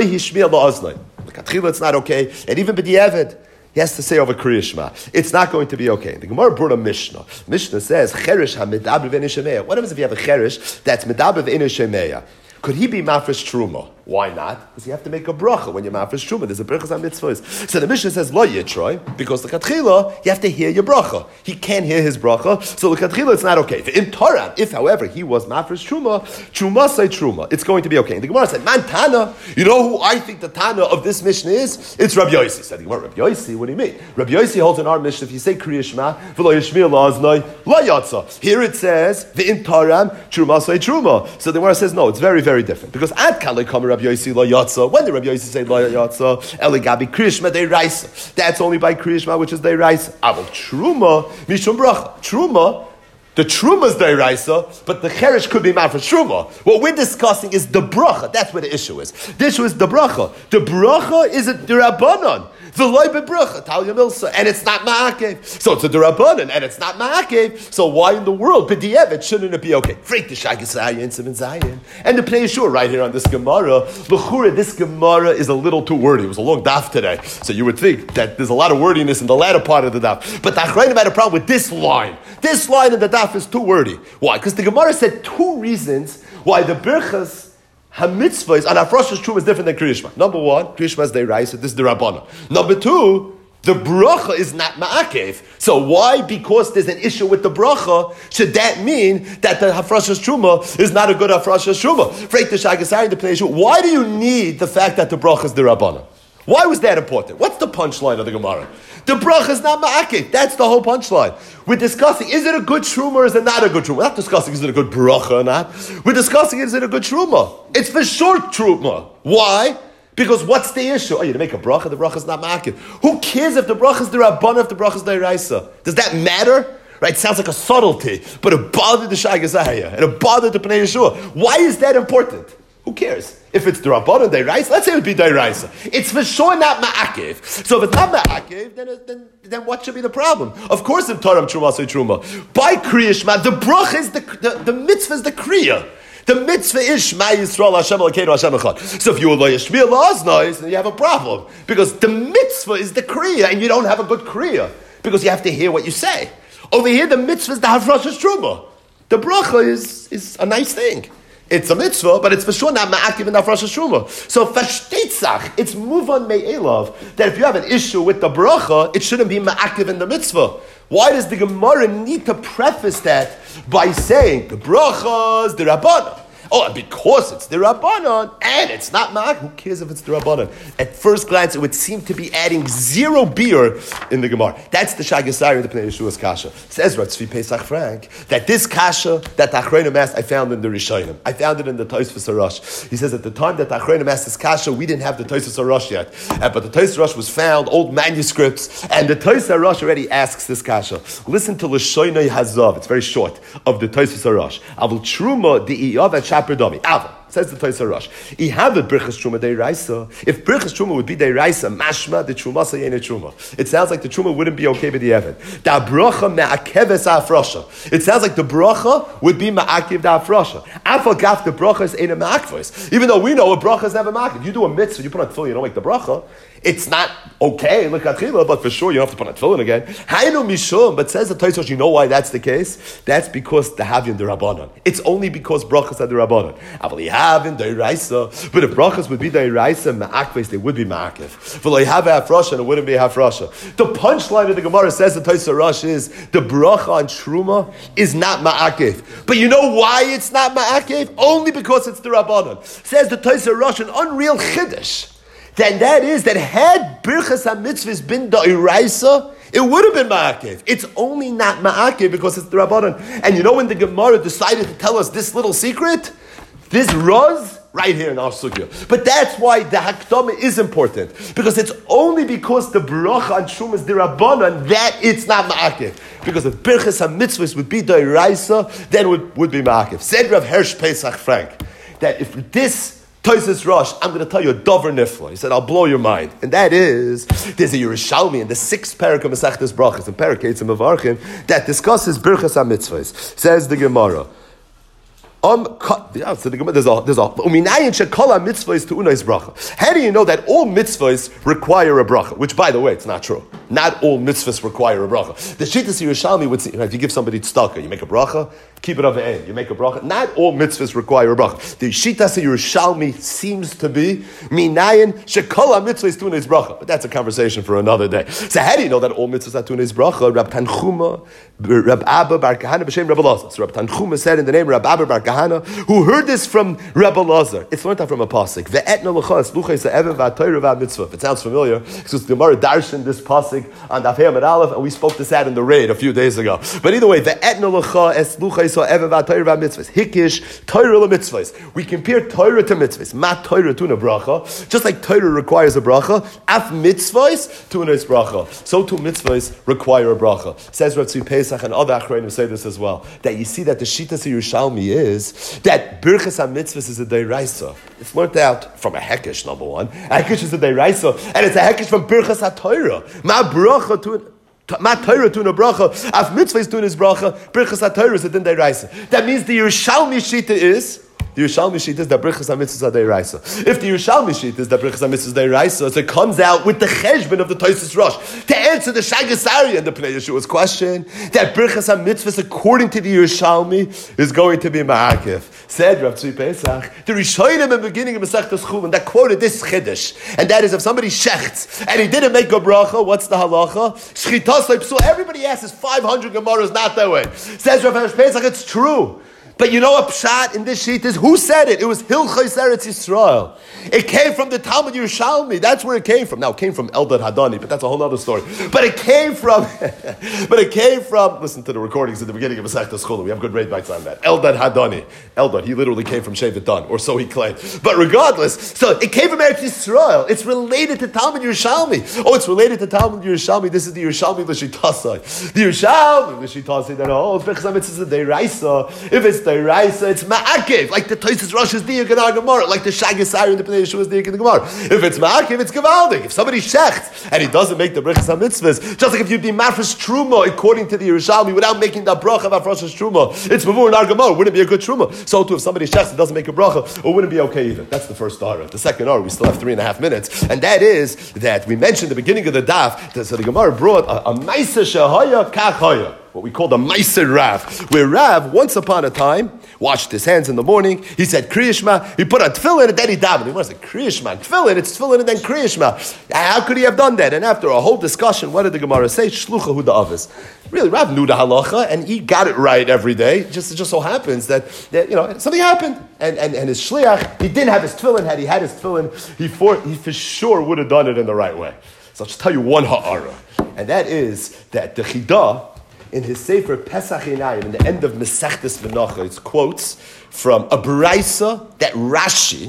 it's not okay. And even B'di'evid, he has to say over Kriya Shema. It's not going to be okay. The Gemara brought a Mishnah. Mishnah says, Cherish ha-medaber v'ein shemeya. What happens if you have a Cherish that's medaber v'ein shemeya? Could he be mafresh truma? Why not? Because you have to make a bracha when you're mafresh truma. There's a brachas on mitzvahs. So the Mishnah says lo yitroy, because the katchila you have to hear your bracha. He can't hear his bracha, so the katchila it's not okay. In Torah, if however he was mafresh truma say truma, it's going to be okay. And the Gemara said, man Tana, you know who I think the Tana of this Mishnah is? It's Rabbi Yossi. Said the Gemara, Rabbi Yossi, what do you mean? Rabbi Yossi holds in our Mishnah if you say Kriya Shema v'lo yishmiel la'aznai lo yatsa. Here it says v'in Torah truma say truma. So the Gemara says no, it's very very different because ad kalei kamer Rabbi Yossi lo yatsa. When the Rabbi Yossi say lo yatsa, eligabi kriyishma deiraisa. That's only by kriyishma, which is deiraisa. Avol truma mishum bracha. Truma, the truma is deiraisa, but the cherish could be mad for truma. What we're discussing is the bracha. That's where the issue is. The issue is the bracha. The bracha is a derabanan. The loy bebracha, Talia Milsa, and it's not ma'akev. So it's a derabanan, and it's not ma'akev. So why in the world, b'di'evet, shouldn't it be okay? Freak the Shagis Aryeh and Simon Zayin. And the Pnei Yeshua right here on this Gemara, l'chura, this Gemara is a little too wordy. It was a long daf today. So you would think that there's a lot of wordiness in the latter part of the daf. But the Achrayim had a problem with this line. This line in the daf is too wordy. Why? Because the Gemara said two reasons why the birchas ha-mitzvah is on Hafrashas Truma is different than Kriya Shema. Number one, Kriya Shema is deiraisa, this is the Rabbana. Number two, the bracha is not ma'akev. So why? Because there's an issue with the bracha, should that mean that the Hafrashas Truma is not a good Hafrashas Truma? Freik the Shagis Aryeh, the Pnei Yeshua. Why do you need the fact that the bracha is the Rabbana? Why was that important? What's the punchline of the Gemara? The bracha is not ma'akev. That's the whole punchline. We're discussing, is it a good truma or is it not a good truma? We're not discussing, is it a good bracha or not? We're discussing, is it a good truma? It's for sure truma. Why? Because what's the issue? Oh, you make a bracha, the bracha is not ma'akev. Who cares if the bracha is the Rabbana, if the bracha is the Iraisa? Does that matter? Right? It sounds like a subtlety, but it bothered the Shagis Aryeh and it bothered the Pnei Yeshua. Why is that important? Who cares? If it's the Rabbanon Deiraisa, let's say it would be Deiraisa. It's for sure not Ma'akev. So if it's not Ma'akev, then what should be the problem? Of course, if Torah Truma say Truma. By Kriya Shema, the bracha is the mitzvah is the Kriya. The mitzvah is Shema Yisrael Hashem Elokeinu Hashem Echad. So if you will Yishmiel La'aznai, then you have a problem. Because the mitzvah is the Kriya, and you don't have a good Kriya. Because you have to hear what you say. Over here, the mitzvah is the Hafrashas Truma. The bracha is a nice thing. It's a mitzvah, but it's for sure not ma'akiv in Hafrashas Truma. So fashtetzach, it's muvan me'elav, that if you have an issue with the bracha, it shouldn't be ma'akiv in the mitzvah. Why does the Gemara need to preface that by saying the bracha is the Rabbanan? Oh, and because it's the Rabbanan and it's not ma'akev, who cares if it's the Rabbanan? At first glance, it would seem to be adding zero beer in the Gemara. That's the Shagis Aryeh, the Pnei Yeshua's kasha. Says Ratzvi Pesach Frank that this kasha that the Achrayim asked, I found in the Rishonim. I found it in the Tosfos Harash. He says at the time that the Achrayim asked this kasha, we didn't have the Tosfos Harash yet, but the Tosfos Harash was found, old manuscripts, and the Tosfos Harash already asks this kasha. Listen to L'Shoinei Hazav. It's very short of the Tosfos Harash. Avul Truma di'iyav at Shaper Dami. Avul. Says the Tosfos Harash. He had the Birchas Truma deiraisa. If Birchas Truma would be deiraisa, mashma the Truma sayene Truma. It sounds like the Truma wouldn't be okay with the Evan. Da bracha me'akeves ha'afrasha. It sounds like the bracha would be ma'akev da ha'afrasha. Afal gaf the bracha is ain't a ma'akvos. Even though we know a bracha is never ma'akev. You do a mitzvah, you put on tefillin, you don't make the bracha. It's not okay, look at Chila, but for sure you don't have to put on tefillin again. Hainu mishum, but says the Tosfos, you know why that's the case? That's because the havyin the Rabbanon. It's only because brachas are the Rabbanon. Avali havin the Iraisa, but if brachas would be the Iraisa, ma'akves, they would be ma'akev. V'lo have a hafrasha, and it wouldn't be a hafrasha. The punchline of the Gemara says the Tosfos Harash is the bracha on Truma is not ma'akev. But you know why it's not ma'akev? Only because it's the Rabbanon. Says the Tosfos Harash, an unreal chiddush. Then that is that had Birchas HaMitzvahs been the Iraisa, it would have been Ma'akev. It's only not Ma'akev because it's the Rabbanon. And you know when the Gemara decided to tell us this little secret? This Raz right here in our sugya. But that's why the hakdama is important, because it's only because the bracha on Truma is dirabanan that it's not ma'akev. Because if birchas ha-mitzvahs would be d'oraisa, then would be ma'akev. Said Rav Hersh Pesach Frank that if this Tosis Rosh, I'm going to tell you a dover nifla. He said, I'll blow your mind. And that is, there's a Yerushalmi in the 6th parak of Masechtas Brachas, and parak Eitzim Mevarchim, that discusses Birchas HaMitzvahs. Says the Gemara. So there's a uminayin shekol mitzvahs to unais bracha. How do you know that all mitzvahs require a bracha? Which, by the way, it's not true. Not all mitzvahs require a bracha. The Shittas Yerushalmi would say, if you give somebody tzedakah, you make a bracha, keep it over end, you make a bracha. Not all mitzvahs require a bracha. The Shittas Yerushalmi seems to be minayin shekol mitzvahs to unais bracha. But that's a conversation for another day. So how do you know that all mitzvahs are to unais bracha? Rab Tanchuma, Rab Abba Bar Kahana b'shem Rab Elazar. So Rab Tanchuma said in the name of Rab Abba Bar Kahana, who heard this from Rebbe Lazar. It's learned out from a pasuk. It sounds familiar because the Gemara darshan this pasuk on Daf Hey Amud Aleph, and we spoke this out in the raid a few days ago. But either way, hikish Torah mitzvahs. We compare Torah to mitzvahs. Mat Torah to a bracha, just like Torah requires a bracha. Af mitzvahs to a bracha. So too mitzvahs require a bracha. Says Rav Tzvi Pesach and other Achrayim say this as well. That you see that the Shittas Yerushalmi is that Birchas HaMitzvahs is a deiraisa. It's learned out from a hekesh, number one. A hekesh is a deiraisa, and it's a hekesh from Birchas HaTorah. Ma bracha to Ma Torah to a bracha, af mitzvahs to his bracha, Birchas HaTorah is a din deiraisa. That means the Yerushalmi Shita is, the Yerushalmi Shita is that Birchas HaMitzvahs are deiraisa. If the Yerushalmi Shita is that Birchas HaMitzvahs is deiraisa, so it comes out with the cheshbon of the Tosis Rosh to answer the Shagasari and the Pnei Yeshua's question that Birchas HaMitzvahs, according to the Yerushalmi, is going to be ma'akev. Said Rav Tzvi Pesach, the Rishonim in the beginning of Masechtas Chulin that quoted this chiddush, and that is if somebody shechts and he didn't make a bracha, what's the halacha? Shchitas leipsul. Everybody asks 500 Gemaras not that way. Says Rav Hersh Pesach, it's true. But you know a pshat in this sheet is, who said it? It was Hilchos Eretz Yisrael. It came from the Talmud Yerushalmi. That's where it came from. Now, it came from Eldad Hadani, but that's a whole other story. But it came from, listen to the recordings at the beginning of Masechtas Chulin. We have good readbacks on that. Eldad Hadani. Eldad, he literally came from Shevet Dan, or so he claimed. But regardless, so it came from Eretz Yisrael. It's related to Talmud Yerushalmi. Oh, it's related to Talmud Yerushalmi. This is the Yerushalmi L'Shitasai. The Yerushalmi L'Shitasai, that it's Birchas HaMitzvahs a deiraisa. If it's deiraisa, it's ma'akev, like the Tosis Rosh is diyuk in our Gemara, like the Shagasari and the Pnei Yeshua is diyuk in the Gemara. If it's ma'akev, it's gevaldik. If somebody shechts and he doesn't make the Birchas HaMitzvahs, just like if you be mafresh truma according to the Yerushalmi without making the bracha of mafresh truma, it's mavur in our Gemara. Wouldn't it be a good truma? So too, if somebody shechts and doesn't make a bracha, it wouldn't be okay either. That's the first ara. The second ara, we still have 3.5 minutes, and that is that we mentioned the beginning of the daf. So the Gemara brought a ma'aser shehaya kach haya, what we call the Meiser Rav, where Rav, once upon a time, washed his hands in the morning, he said Kriyishma, he put on tefillin, and then he davened. He wasn't Kriyishma, tefillin, it's tefillin and then Kriyishma. How could he have done that? And after a whole discussion, what did the Gemara say? Shlucha hu da'avis. Really, Rav knew the halacha, and he got it right every day. It just so happens that something happened, and his shliach, he didn't have his tefillin. Had he had his tefillin, he for sure would have done it in the right way. So I'll just tell you one ha'ara, and that is that the Chidah, in his Sefer Pesach Einayim, in the end of Masechtas Menachos, it's quotes from a Baraisa that Rashi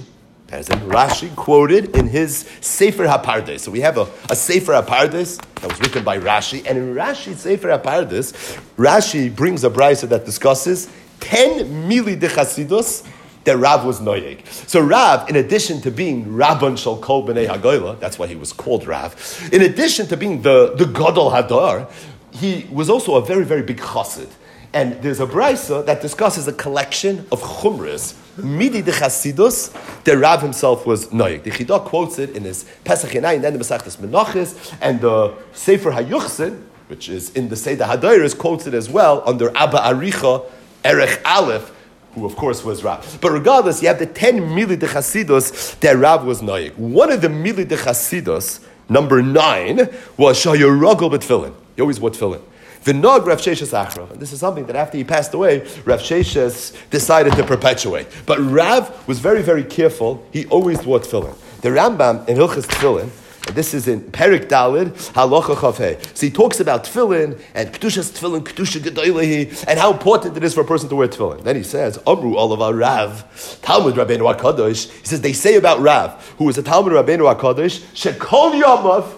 quoted in his Sefer HaPardes. So we have a Sefer HaPardes that was written by Rashi, and in Rashi's Sefer HaPardes, Rashi brings a Baraisa that discusses 10 mili de Chasidus that Rav was noyeg. So Rav, in addition to being Rabban Shel Kol B'nei Hagoyla, that's why he was called Rav, in addition to being the Gadol Hadar, he was also a very, very big chassid. And there's a brisa that discusses a collection of chumras, midi de chasidus, that Rav himself was noyeg. The Chidah quotes it in his Pesach Einayim, then the Masechtas Menachos, and the Sefer HaYuchsin, which is in the Seder HaDoros, quotes it as well under Abba Aricha, Erech Aleph, who of course was Rav. But regardless, you have the 10 mili de chasidus that Rav was noyeg. One of the mili de chasidus, number 9, was Shayaragol B'Tfilin. He always wore tefillin. V'nog Rav Sheshes Achrav. And this is something that after he passed away, Rav Sheshes decided to perpetuate. But Rav was very, very careful. He always wore tefillin. The Rambam in Hilchos Tefillin and this is in Perik Dalid, Halacha Chafei. So he talks about tefillin, and Kedushas tefillin, Kedusha Gedolehi, and how important it is for a person to wear tefillin. Then he says, Amru Olav Rav, Talmud Rabbeinu HaKadosh. He says, they say about Rav, who was a Talmud Rabbeinu HaKadosh, Shekol Yamav,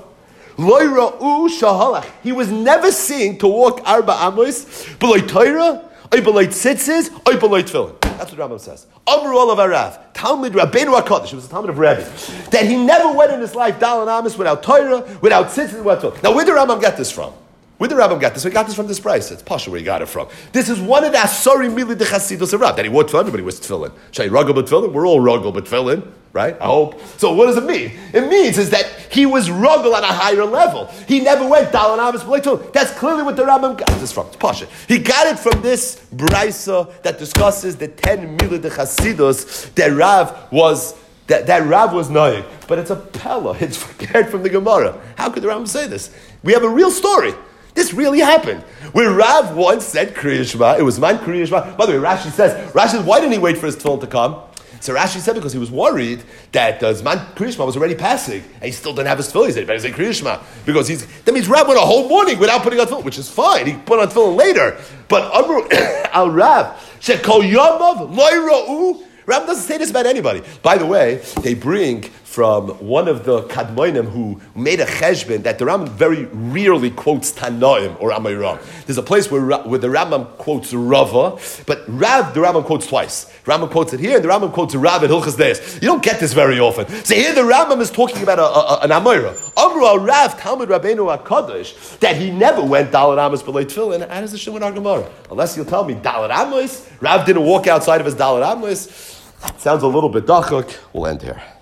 he was never seen to walk Arba Amos, B'loi Torah, or B'loi Tzitzis, or B'loi Tefillin. That's what Rambam says. Amru Olav Arav, Talmud Rabbeinu HaKadosh, he was a Talmud of Rebbe, that he never went in his life Dal Amos without Torah, without Tzitzis, without Tefillin. Now, where did Rambam get this from? Where did Rambam get this? We got this from this price. It's Pasha where he got it from. This is one of the Asori Mili de Chasidus of Rav. That he wore tefillin, everybody wears tefillin. Shay ruggle but tefillin? We're all ruggle but tefillin, right? I hope. So what does it mean? It means is that he was ruggle on a higher level. He never went Dalan Avis B'lei tefillin. That's clearly what the Rambam got this from. It's Pasha. He got it from this brisa that discusses the 10 Mili de Chasidus that Rav was... That Rav was noig, but it's a pella. It's forget from the Gemara. How could the Rambam say this? We have a real story. This really happened. Where Rav once said Kriya Shema, it was man Kriya Shema. By the way, Rashi says, why didn't he wait for his tefillin to come? So Rashi said because he was worried that Zman Kriya Shema was already passing, and he still didn't have his tefillin. He said, he better say Kriya Shema. Because that means Rav went a whole morning without putting on tefillin, which is fine. He put on tefillin later. But Amru al Rav, Shekol Yamav, Loi Ra'u, Rav doesn't say this about anybody. By the way, they bring from one of the Kadmoinim who made a cheshbon that the Rambam very rarely quotes Tanoim or Amayram. There's a place where the Rambam quotes Rava, but Rav, the Rambam quotes twice. Rambam quotes it here, and the Rambam quotes Rav at Hilchas Deis. You don't get this very often. So here the Rambam is talking about an Amayra. Amru al Rav, Talmud Rabbeinu HaKadosh, that he never went Dalet Amos B'lei Tefillin. How does this show in our Gemara? Unless you'll tell me Dalet Amos, Rav didn't walk outside of his Dalet Amos. Sounds a little bit dachuk. We'll end here.